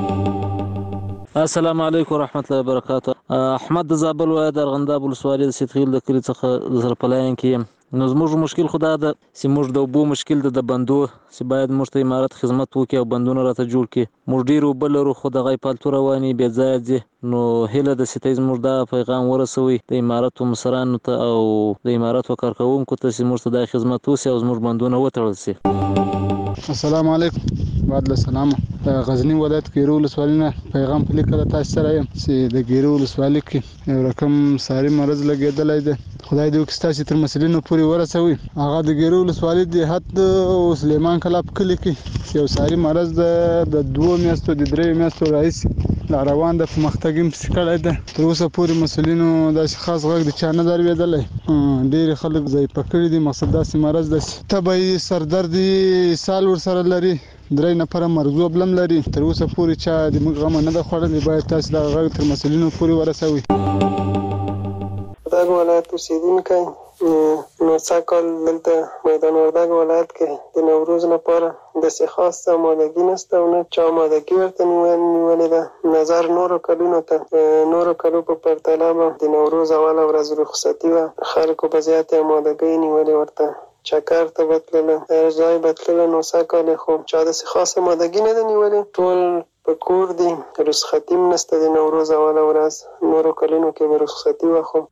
السلام علیکم ورحمت الله وبرکاته. احمد د زابل ولایت د ارغنداب ولسوالۍ د سیدخیل د کلي څخه د سرپلاین کې یم. نو زموږ مشکل خو دا ده چې موږ د اوبو مشکل ده، د بندو چې باید موږ ته امارت خدمت وکړي او بندونه راته جوړ کړي. موږ ډېر اوبه لرو خو دغه یې پالتو روانې بې ځایه ځي. نو هیله ده چې ته زموږ دا پیغام ورسوئ د امارتو مشرانو ته او د امارتو کارکوونکو ته چې موږ ته دا خدمت وشي او زموږ بندونه وتړل شي. السلام علیکم. بعد له سلامه. غزنی ولایت ګیرو ولسوالۍ نه پیغام په لیکه تاسو سره یم چې د ګیرو ولسوالۍ کې یو رقم ساري مرض لګېدلی دی. خدای دې وکړي ستاسې تر مسؤلینو پورې ورسوي. هغه د ګیرو ولسوالۍ دیهات او سلیمان کلاب کلي کې یو ساري مرض د دوو میاشتو د درېیو میاشتو راهیسې لا روان د پرمختګ هم پسې کړی ده. تر اوسه پورې مسؤلینو داسې خاص غږ د چا نه دی اورېدلی. ډېر خلک ضعیفه کړي دي. مقصد داسې مرض ده چې تبه یې سردرد یې اسهال ورسره لري. درې نفره مرګ بلم لري. تر اوسه پورې چا د موږ غم نه ده خوړلی. باید تاسو دغه غږ تر مسؤلینو پورې ورسوئ. وردګ ولایت اوسېدونکی نو څه کال دلته میدان وردګ ولایت کې د نوروز لپاره داسې خاصه آمادګي نشته او نه چا آمادګي ورته نیولې ده. نظر نورو کلونو ته نورو کلو په پرتله به د نوروز اوله ورځ رخصتي وه. خلکو په زیاتې آمادګۍ نیولې ورته. چکر ته بتلله هر ځای بتلله. نو څه کال خو چا داسې خاصه آمادګي نه ده نیولې. ټول په کور دي. رخصتي هم نشته د نوروز اوله ورځ. نورو کلونو کې به رخصتي وه. خو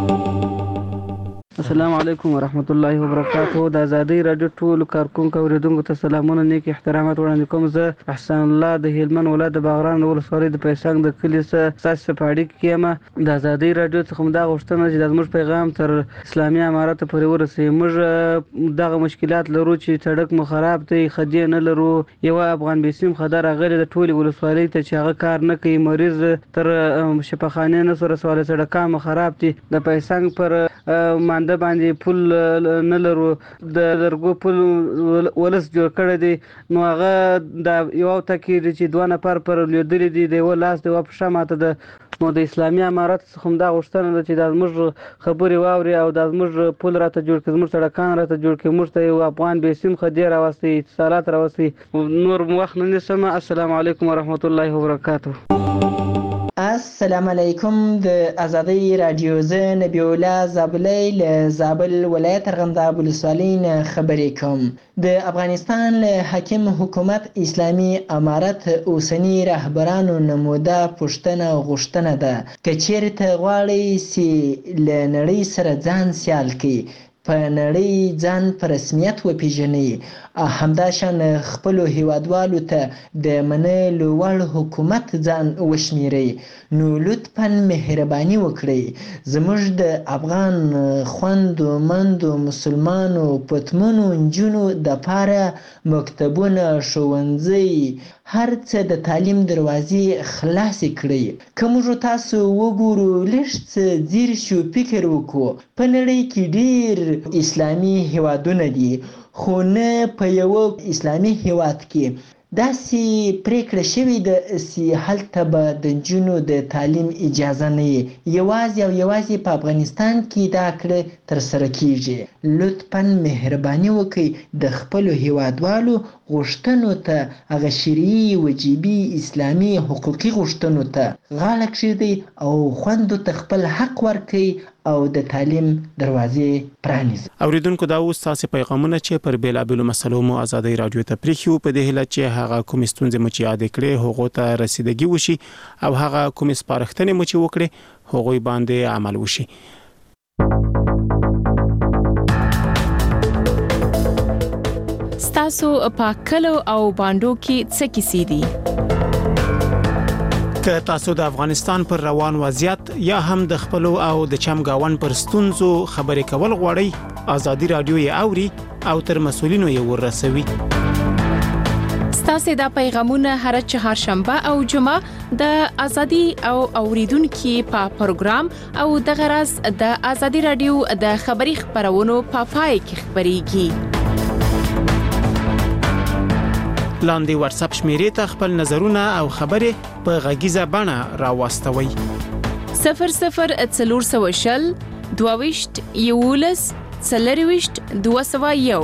السلام علیکم ورحمت الله وبرکاته. د ازادۍ راډیو ټولو کارکونکو اوریدونکو ته سلامونه نیک احترامات وړاندې کوم. زه احسان الله د هلمند ولایت د باغران ولسوالۍ د پیسنګ د کلي څخه ستاسو په اړیکه کې یم. د ازادۍ راډیو څخه دا غوښتنه چې د زموږ پیغام تر اسلامي امارت پورې ورسوي. موږ دغه مشکلات لرو چې سړک مو خراب دی، خدي نه لرو. یو افغان بیسیم خدای راغلی د ټولې ولسوالۍ ته چې هغه کار نه کوي. مریض تر شفاخانې نه سره سوال سړکان مو خراب دي. د پیسنګ پر مانده باندې پل نه لرو. د لرګو پل ولس جوړ کړی دی. نو هغه د یو تکي چې دوه نفر پر لیدلې دي د یو لاس د یو پښه ماته ده. نو د اسلامي امارت څخه هم دا غوښتنه ده چې د زموږ خبرې واوري او د زموږ پل راته جوړ کړي، زموږ سړکان راته جوړ کړي. موږ ته یو افغان بیسیم خدي راوستي، اتصالات راوستي. نور وخت نه نیسم. السلام علیکم ورحمت الله وبرکاته. السلام علیکم. د ازادۍ راډیو زه نبی الله زابلی له زابل ولایت ارغنداب ولسوالۍ نه خبرې کوم. د افغانستان له حاکم حکومت اسلامي امارت اوسنی رهبرانو نموده پوښتنه غوښتنه ده که چیرته غواړئ چې له نړۍ سره ځان سیال کړي، په نړۍ ځان په رسمیت وپیژنئ، همداشان خپلو هیوادوالو ته د منلو وړ حکومت ځان وشمیرئ، نو لطفا مهرباني وکړئ. زموږ د افغان خویندو مندو مسلمانو پتمنو نجونو دپاره مکتبونه، ښوونځي، هر څه د تعلیم دروازې خلاصې کړئ. که موږ تاسو وګورو لږ څه ځیر شو فکر وکړو. په نړۍ کې ډېر اسلامي هیوادونه دي خو نه په یو اسلامي هیواد کې داسې پریکړه شوې ده چې هلته به د نجونو د تعلیم اجازه نه وي. یوازې او یوازې په افغانستان کې دا کړه ترسره کیږي. لطفا مهرباني وکړئ د خپلو هیوادوالو غوښتنو ته، هغه شرعي وجیبي اسلامي حقوقي غوښتنو ته غاړه کېږدئ او خویندو ته خپل حق ورکړئ او د تعلیم دروازې پرانیزئ. اوریدونکو دا اوس تاسو پیغامونه چې پر بیلابېلو مسلو مو ازادۍ راډیو ته پریښیو په دې هیله چې هغه کوم ستونزې مو چې یاد کړې هغه ته رسیدګي وشي او هغه کوم سپارښتنې مو چې وکړي هغه باندې عمل وشي. تاسو په کلو او باندو کې څه کیسې دي؟ که تاسو د افغانستان پر روان وضعیت یا هم د خپل او د چمګاون پر ستونزو خبرې کول غواړئ، ازادي رادیو یې اوري او تر مسولینو یې ورسوي. ستاسو د پیغامونه هر چهارشنبه او جمعه د ازادي او اوریدونکو په پروګرام او د غرض د ازادي رادیو د خبري خبرونو په پای کې خبريږي. لاندې واتس اپ شمیرې ته خپل نظرونه او خبرې په غږیزه بڼه راوستوي. صفر صفر څلور سوه شل دوه ویشت یولس څلور ویشت دوه سوه یو.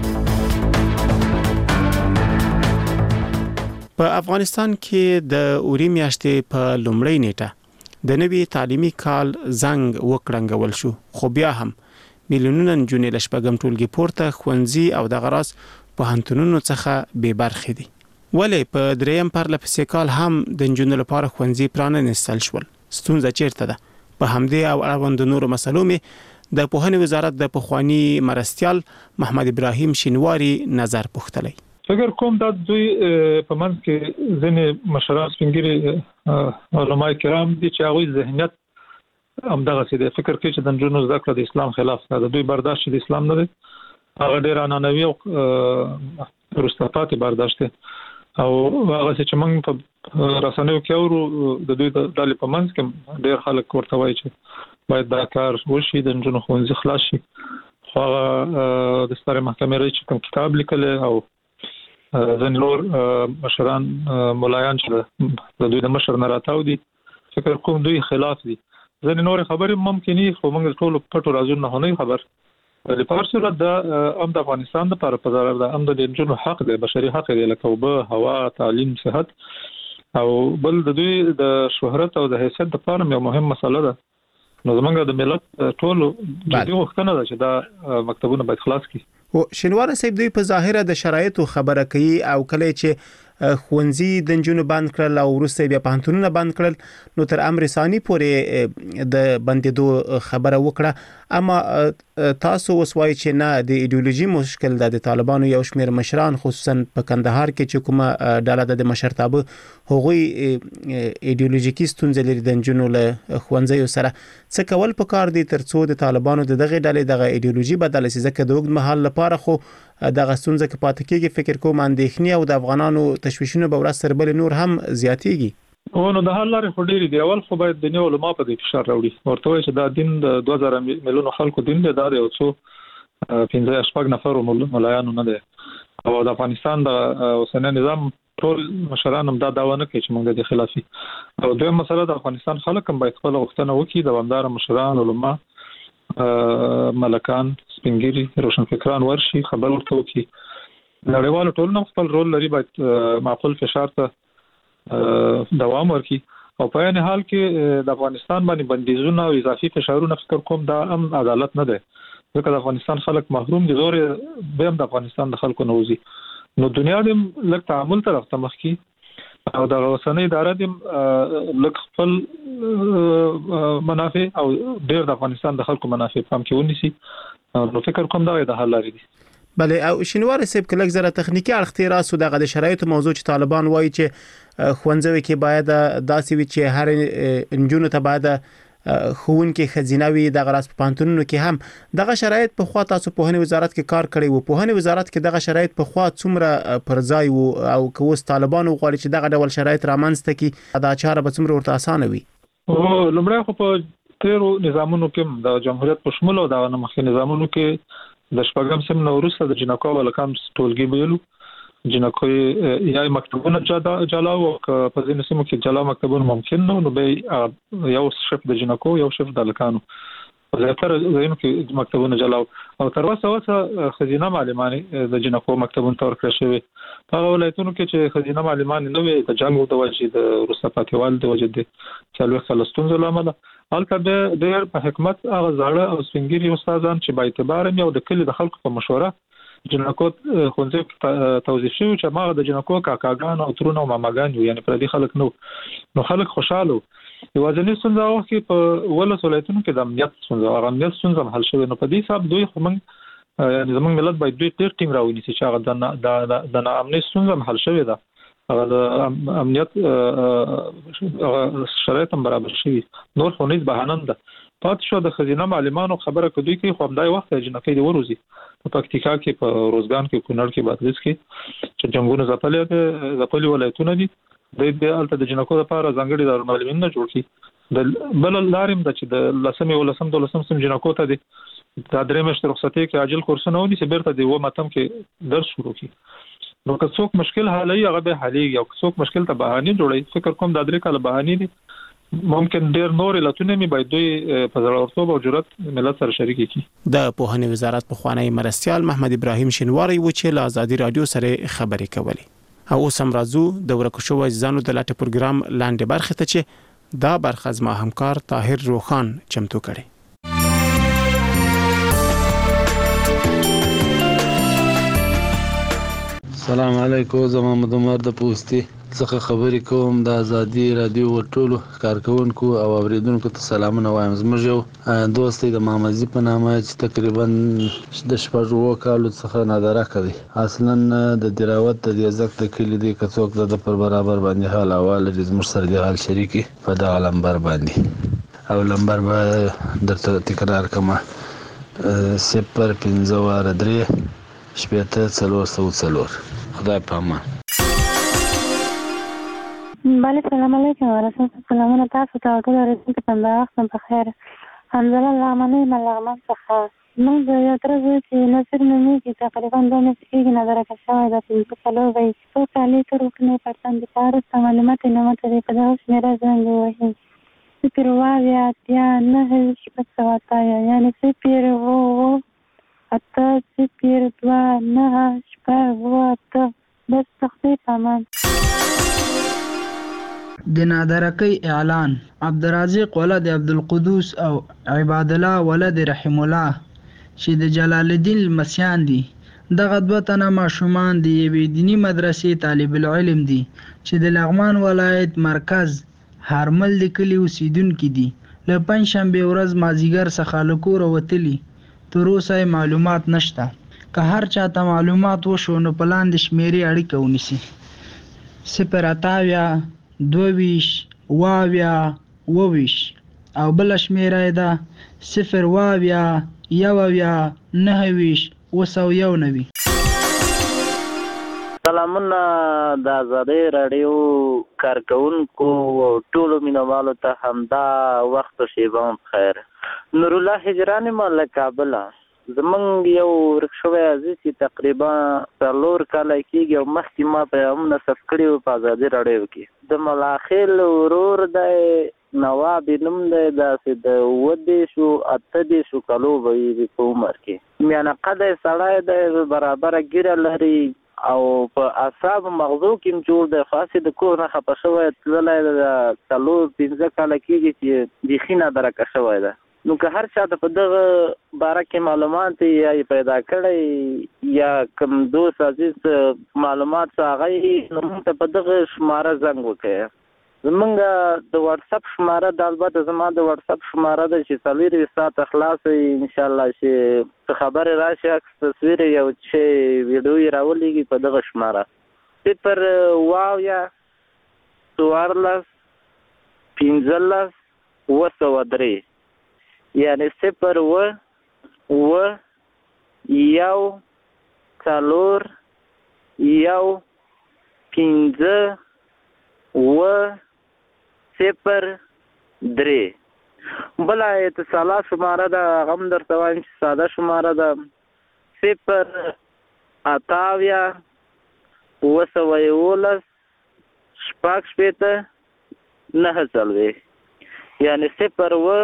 په افغانستان کې د اوري میاشتې په لومړۍ نیټه د نوي تعلیمي کال زنګ وکړنګول شو، خو بیا هم میلیونونه نجونې له شپږم ټولګي پورته ښوونځي او د غراس پوهنتونونو څخه بې برخې دي. ولې په دریم پرله پسې کال هم د نجونو لپاره ښوونځي پرانستل شول؟ ستونزه چیرته ده؟ په همدې او اړوند نورو مسلو مې د پوهنې وزارت د پخوانی مرستیال محمد ابراهیم شینواری نظر پوښتلی. فکر کوم دا دوی په منځ کې ځینې مشران سپین ږیري علما کرام دي چې هغوی ذهنیت همدغسې دی، فکر کوي چې د نجونو زده کړه د اسلام خلاف ده. د دوی برداشت د اسلام نه دی، هغه ډېر عنعنوي او وروسته پاتې برداشت دی او هغه چې موږ په رسنیو کې اورو د دوی د دالې په منځ کې ډېر خلک ورته وایي چې باید دا کار وشي د نجونو ښوونځي خلاص شي. خو هغه د سترې محکمې رئیس چې کوم کتاب لیکلی او ځینې نور مشران ملایان چې د دوی د مشر نه راتاو دي فکر کوم دوی خلاف دي. ځینې نور خبرې ممکن دي خو موږ ټول پټو رازونو نه نه خبر. د په هر صورت د ام د افغانستان د لپاره په ضرر ده. ام د نجونو حق دی، بشري حق دی، لکه اوبه، هوا، تعلیم، صحت او بل د دوی د شهرت او د حیثیت لپاره یو مهم مسله ده. نو زمونږ د ملت ټول جدي غوښتنه ده چې دا مکتبونه باید خلاص کړي. او شینوار صاحب دوی په ظاهره د شرایطو خبره کوي او کله چې خوندزي د نجونو بند کړل او وروسته بیا پانتونونه بند کړل نو تر امر ثاني پورې د بندیدو خبره وکړه. اما تاسو وسوای چې نه د ایدئولوژي مشکل د طالبانو یو شمېر مشران خصوصا په کندهار کې چې کومه ډله د مشرتابه هغوی ایدئولوژیکي ستونزې لري د نجونو له ښوونځیو سره. څه کول پکار دي ترڅو د طالبانو د دغه ډلې دغه ایدئولوژي بدله شي؟ ځکه د اوږد مهال لپاره خو دغه ستونزه کې پاتې کېږي. فکر کوم اندېښنې او د افغانانو تشویشونه به ورځ تر بلې نور هم زیاتېږي. او نو د حل لارې خو ډېرې دي. اول خو باید د نیو علما په دې فشار راوړي، ورته وایي چې دا دین د دوه زره میلیونو خلکو دین دی، دا د یو څو پنځه شپږ نفرو ملایانو نه دی. او د افغانستان د اوسنی نظام ټول مشران هم دا دعوه نه کوي چې موږ د دې خلاف یو. او دویم مسله د افغانستان خلک هم باید خپله غوښتنه وکړي، دوامداره مشران، علما، ملکان، سپینګیري، روشنفکران ورشي، خبر ورته وکړي. نړیوالو ټولنو خپل رول لري، باید معقول فشار ته دوام ورکړي. او په عین حال کې د افغانستان باندې بندیزونه او اضافي فشارونه فکر کوم دا هم عدالت نه دی، ځکه د افغانستان خلک محروم دي. زور به هم د افغانستان د خلکو نه وځي. نو دنیا دې لږ تعامل طرف ته مخ کړي او د اوسنۍ اداره دې لږ خپل منافع او ډېر د افغانستان د خلکو منافع پام کې ونیسي. نو فکر کوم دا د حل لارې دي. بله او شینوار صاحب کله زره تخنیکی اړخ راسو دغه د شرایطو موضوع چې طالبان وایي چې خوندزوي کې باید داسې وي چې هر انجونو ته باید خون کې خزینوي د غراس په پانتونونو کې هم دغه شرایط په خوا تاسو په هنه وزارت کې کار کړی وو. په هنه وزارت کې دغه شرایط په خوا څومره پر ځای وو او کوس طالبان غواړي چې دغه ډول شرایط رامنځته کړي دا چاره به څومره ورته اسانه وي؟ او لمړی خو په تیرو نظامونو کې د جمهوریت په شمول او د مخکې نظامونو کې د شپږم سم نو وروسته د جنکو ولکم ټولګي ویلو جنکو یا مکتبونه جلاو او په ځینو سیمو کې جلا مکتبونه ممکن نو نو به یو شف د جنکو یو شف د لکانو زیاتره ځینو کې مکتبونه جلاو او تر اوسه اوسه خزینه معلمانه د جنکو مکتبونه تور کړی شوی. په ولایتونو کې چې خزینه معلمانه نو د جنګ د وجې د روسه پاتېوال د وجې د چالو خلستون زلامه البته د ډېر په حکمت هغه زاړه او سپینګیري استادان چې با اعتبار یو د کلی د خلکو په مشوره جنکو ښوونځي توظیف شوي چې ما د جنکو کاکاګان او ترونه او ماماګان یعنی پردي خلک نو نو خلک خوشاله. یوازینی ستونزه هغه کې په ولس ولایتونو کې د امنیت ستونزه هغه امنیت ستونزه حل شوی. نو په دې حساب دوی خو موږ یعنی زموږ ملت باید دوی ډېر ټینګ راونیسي چې هغه د د ناامنۍ ستونزه حل شوی ده، هغه د امنیت شرایط هم برابر شوي. نور خو هیڅ بهانه نه ده. پاتې شو د خزینه معلمانو خبره کوي کې خو همدای وخت جنکۍ د وروزي په پکتیکا کې په روزګان کې کونړ کې بادغیس کې چې جنگونه ځپلې ځپلې ولایتونه دي د دې الته د جنکو لپاره ځانګړي دارالمعلمین نه جوړ کړي. د بل لارم د چې د لسمې ولسم د لسم سم جنکو ته دي د درې میاشتې رخصتۍ کې عاجل کورسونه ودی چې بیرته دی و ماتم کې درس شروع کړي. نو که څوک مشکل حلوي هغه به حلېږي او که څوک مشکل ته بهانه جوړي فکر کوم د درې کاله بهانه دي ممکن ډیر نور علتونه می باید دوی په زړورتوب او جرأت ملت سره شریک کړي. د پوهنې وزارت په خوانی مرستيال محمد ابراهیم شینواری و چې له آزادي رادیو سره خبرې کولې. او سم راځو د ورکو شو ځانو د لاټ پروګرام لاندې برخه ته چې دا برخه زما همکار طاهر روخان چمتو کړي. السلام علیکم، زما مدمر د پوسټي څخه خبرې کوم. د آزادي رادیو ټولو کارکونکو او اوریدونکو ته سلامونه وایم. زموږ یو دوست د مامزي په نامه چې تقریبا د شپږو کالو څخه نادره کوي. اصلا د دراوت د ریاضت د کلی دی کڅوک د پر برابر باندې حال اول د زموږ سره د حال شریکي په دغه لمبر باندې او لمبر به درته تکرار کما صفر پنځه واره درې شپېته څلور سوه څلور. خدای په امان. بله سلام علیکم ورسول سلامونه تاسو ته ټول ورسول ته په وخت په خیر حمزله لغمنی ملغمن څخه موږ د یو تر څو چې نصر نومي کې تقریبا دوه میاشتې کېږي نظر کشوي د پنځه څلور وي څو کالي تر وکنه پرتن د پاره معلومات نه مته په دغه شمیره زنګ وایي صفر واویا اتیا نه شپږ سوه اتیا یعنی صفر اوه اته صفر دوه نه شپږ اوه اته بس تخفیف امان د نادرکۍ اعلان عبدالرازق ولد عبدالقدوس او عباد الله ولد رحم الله چې د جلال الدین المسیان دي دغه دوه تنه ماشومان د یوې دیني مدرسې طالب العلم دي چې د لغمان ولایت مرکز هرمل د کلي اوسیدونکي دي له پنجشنبې ورځ مازدیګر څخه له کوره وتلي تر اوسه معلومات نشته که هر چاته معلومات وشو نو په لاندې شمیرې اړیکه ونیسي صفر اتاویا دوویش واویا اوویش او بل شمیره ده صفر واویا یوویا نهویش اوه سوه یو نوي سلامونه د آزادۍ راډیو کارکوونکو او ټولو مینوالو ته همدا وخت و شیبه خیر نورالله هجران ما له کابله زمونږ یو ورک شوی عزیز چې تقریبا څلور کاله کېږي او مخکې ما په هم نصب کړي وو په ازادي راډیو کې د ملاخیل ورور دی نواب نوم دی داسې د اووه دېرشو اته دېرشو کالو به وي په عمر کې میانه قده سړی دی برابره ږیره لري او په اعصابو مغزو کې هم جوړ دی خو هسې د کور نه خفه شوی تللی د څلور پنځه کاله کېږي چې بیخي نادرکه شوی ده نو که هر چا ته په دغه باره کې معلومات یا یې پیدا کړی یا کوم دوست عزیز معلومات څه هغه یې نو موږ ته په دغه شماره زنګ وکړئ زمونږ د واتساپ شماره د البته زما د واتساپ شماره ده چې څلورویشت ساعته خلاصه وي انشاءالله چې څه خبرې راشي عکس تصویر یو چې ویډیو یې راولېږي په دغه شماره صفر واویا څوارلس پنځلس اوه سوه درې یعنی صفر و و یو څلور یو پنځه و صفر درې بله اتصالات شماره ده هغه هم درته وایم چې ساده شماره ده صفر اتاویا اوه سوه یولس شپږ شپېته نهه څلوېښت یعنی صفر و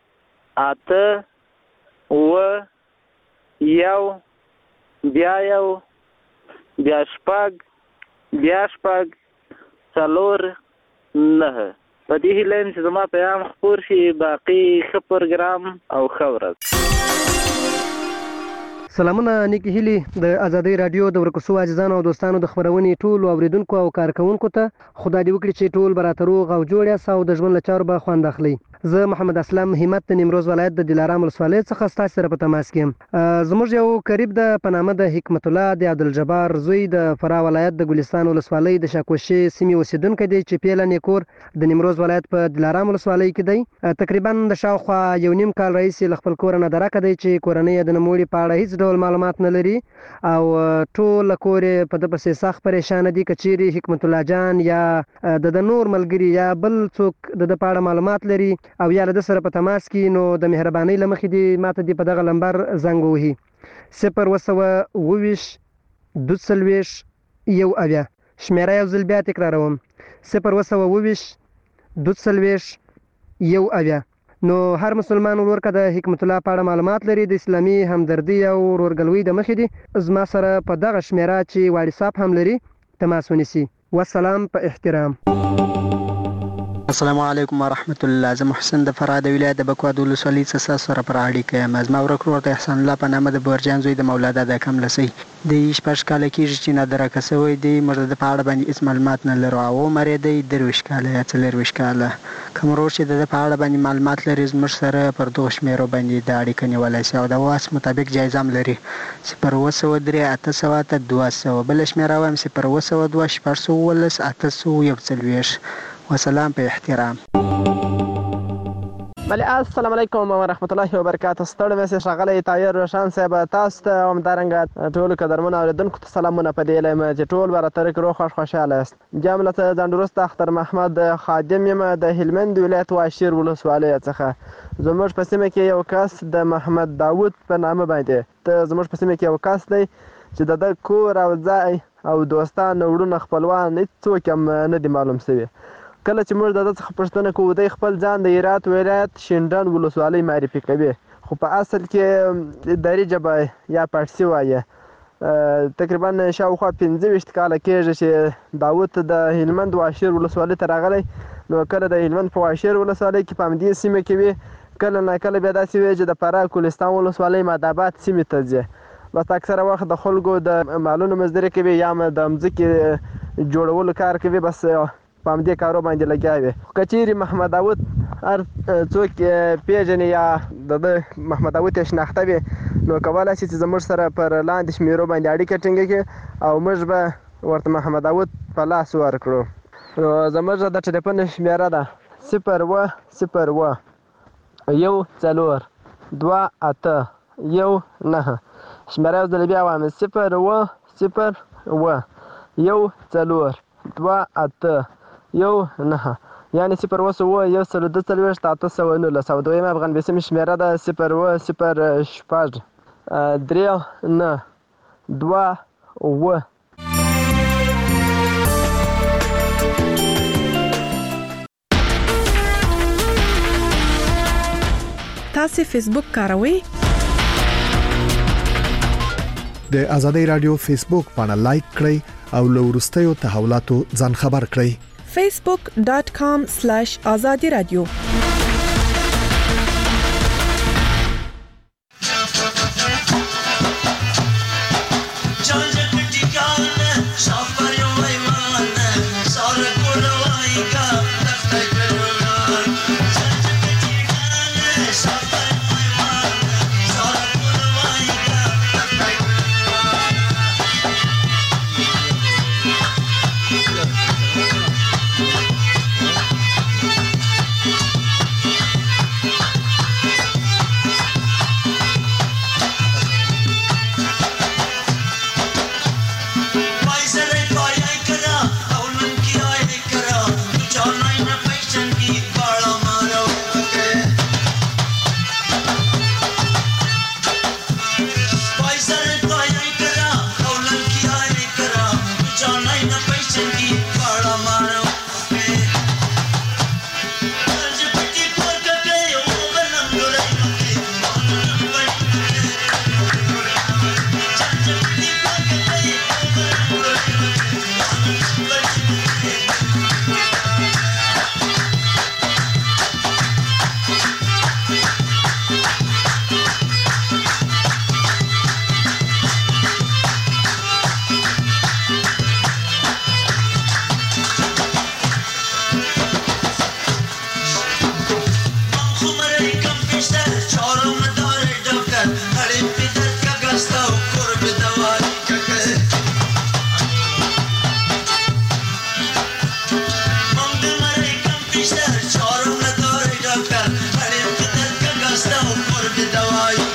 اته اوه یو بیا یو بیا شپږ بیا شپږ څلور نهه په دې هیله یم چې زما پیغام خپور شي باقي ښه پروګرام او ښه ورځ سلامونه نیکی هیلی د آزادۍ رادیو د ورکوسو عزیزانو او دوستانو د خبرونې ټولو اوریدونکو او کارکوونکو ته خدای دې وکړي چې ټول به راته روغ او جوړ یاست او د ژوند له چارو به خوند اخلئ زه محمد اسلم همت د نیمروز ولایت د دلارام ولسوالۍ څخه ستاسو سره په تماس کې یم زموږ یو قریب د په نامه د حکمت الله د عبدالجبار زوی د فراه ولایت د ګلستان ولسوالۍ د شاکوشې سیمې اوسیدونکی دی چې پیله نیکور د نیمروز ولایت په دلارام ولسوالۍ کې دی تقریبا د شاوخوا یو نیم کال راهیسې له خپل کوره نادرکه دی چې کورنۍ یې د نوموړي په اړه هیڅ ډول معلومات نه لري او ټول کور یې په ده پسې سخت پریشانه دي که چیرې حکمت الله جان یا د د نور ملګري یا بل څوک د ده په اړه معلومات لري او یا له ده سره په تماس کې نو د مهربانۍ له مخې دې ماته دې په دغه لمبر زنګ ووهي صفر اوه سوه اوویشت دوه څلوېښت یو اویا شمېره یو ځل بیا تکراروم صفر اوه سوه اوویشت دوه څلوېښت یو اویا نو هر مسلمان ورور که د حکمت الله په اړه معلومات لري د اسلامي همدردي او ورورګلوۍ د مخې دي زما سره په دغه شمېره چې واټساپ هم لري تماس ونیسي والسلام په احترام السلام علیکم ورحمت الله زه محسن د فراه د ولایت د بکواد ولسوالۍ څخه ستاسو سره پر اړیکه یم زما ورک ورور د احسان الله په نامه د بورجان زوی د مولادا د کملسۍ د شپږ کاله کېږي چې نادرکه شوی دی موږ د په اړه باندې هېڅ معلومات نه لرو او عمر یې دی درویشت کاله یا څلېرویشت کاله کوم ورور چې د ده په اړه باندې معلومات لري زموږ سره پر دغو شمېرو باندې د اړیکه نیولی شي او د واس مطابق جایزه هم لري صفر اوه سوه درې اته سوه اته دوه سوه بله شمېره وایم صفر اوه سوه دوه شپږ سوه اوولس اته سوه یو څلوېښت وسلام په احترام بله السلام علیکم و رحمت الله و برکاته. ستړي مې ښاغلی طاهر روشان صاحب تاسو ته همدارنګه ټولو قدرمنو اورېدونکو ته سلامونه په دې هیله یم چې ټول به راته روغ خوښ خوشحاله یاست. بیا هم له ځان وروسته اختر محمد خادم یم د هلمند ولایت واشیر ولسوالۍ څخه. زموږ په سیمه کې یو کس د محمد داود په نامه باندې ته زموږ په سیمه کې یو کس دی چې د ده کور او ځای او دوستان وروڼه خپلوان هېڅوک هم نه دي معلوم شوي. کله چې موږ د ده څخه پوښتنه کوو دی خپل ځان د هرات ولایت شینډنډ ولسوالۍ معرفي کوي، خو په اصل کې دري ژبه یا پارسي وایي. تقریبا شاوخوا پنځه ویشت کاله کېږي چې داود د هلمند واشیر ولسوالۍ ته راغلی. نو کله د هلمند په واشیر ولسوالۍ کې په همدې سیمه کې وي، کله نه کله بیا داسې وي چې د فراه کولستان ولسوالۍ ماداباد سیمې ته ځي. بس اکثره وخت د خلکو د مالونو مزدوري کوي یا هم د مځکې جوړولو کار کوي، بس په همدې کارو باندې لګیا وي. خو که چیرې محمد داود هر څوک پیژني یا د ده محمد داود یې شناخته وي، نو کولی شي چې زموږ سره پر لاندې شمېرو باندې اړیکه ټینګه کړي او موږ به ورته محمد داود په لاس ورکړو. نو زموږ د ټلیفون شمېره ده صفر اوه صفر اوه یو څلور دوه اته یو نهه. شمېره یو ځل بیا وایم صفر اوه صفر اوه یو څلور دوه اته یو نهه، یعنې صفر اوه اوه یو سل دوه څلوېښت اته سوه نولس. او دویمه افغان بیسیمې شمېره ده صفر اوه صفر شپږ درې نه دوه اوه. تاسو فیسبوک کاروئ؟ د ازادۍ رادیو فیسبوک باندې لایک کړئ او له وروستیو تحولاتو ځان خبر کړئ. facebook dot com slash azadi radio. Stop for the dawai.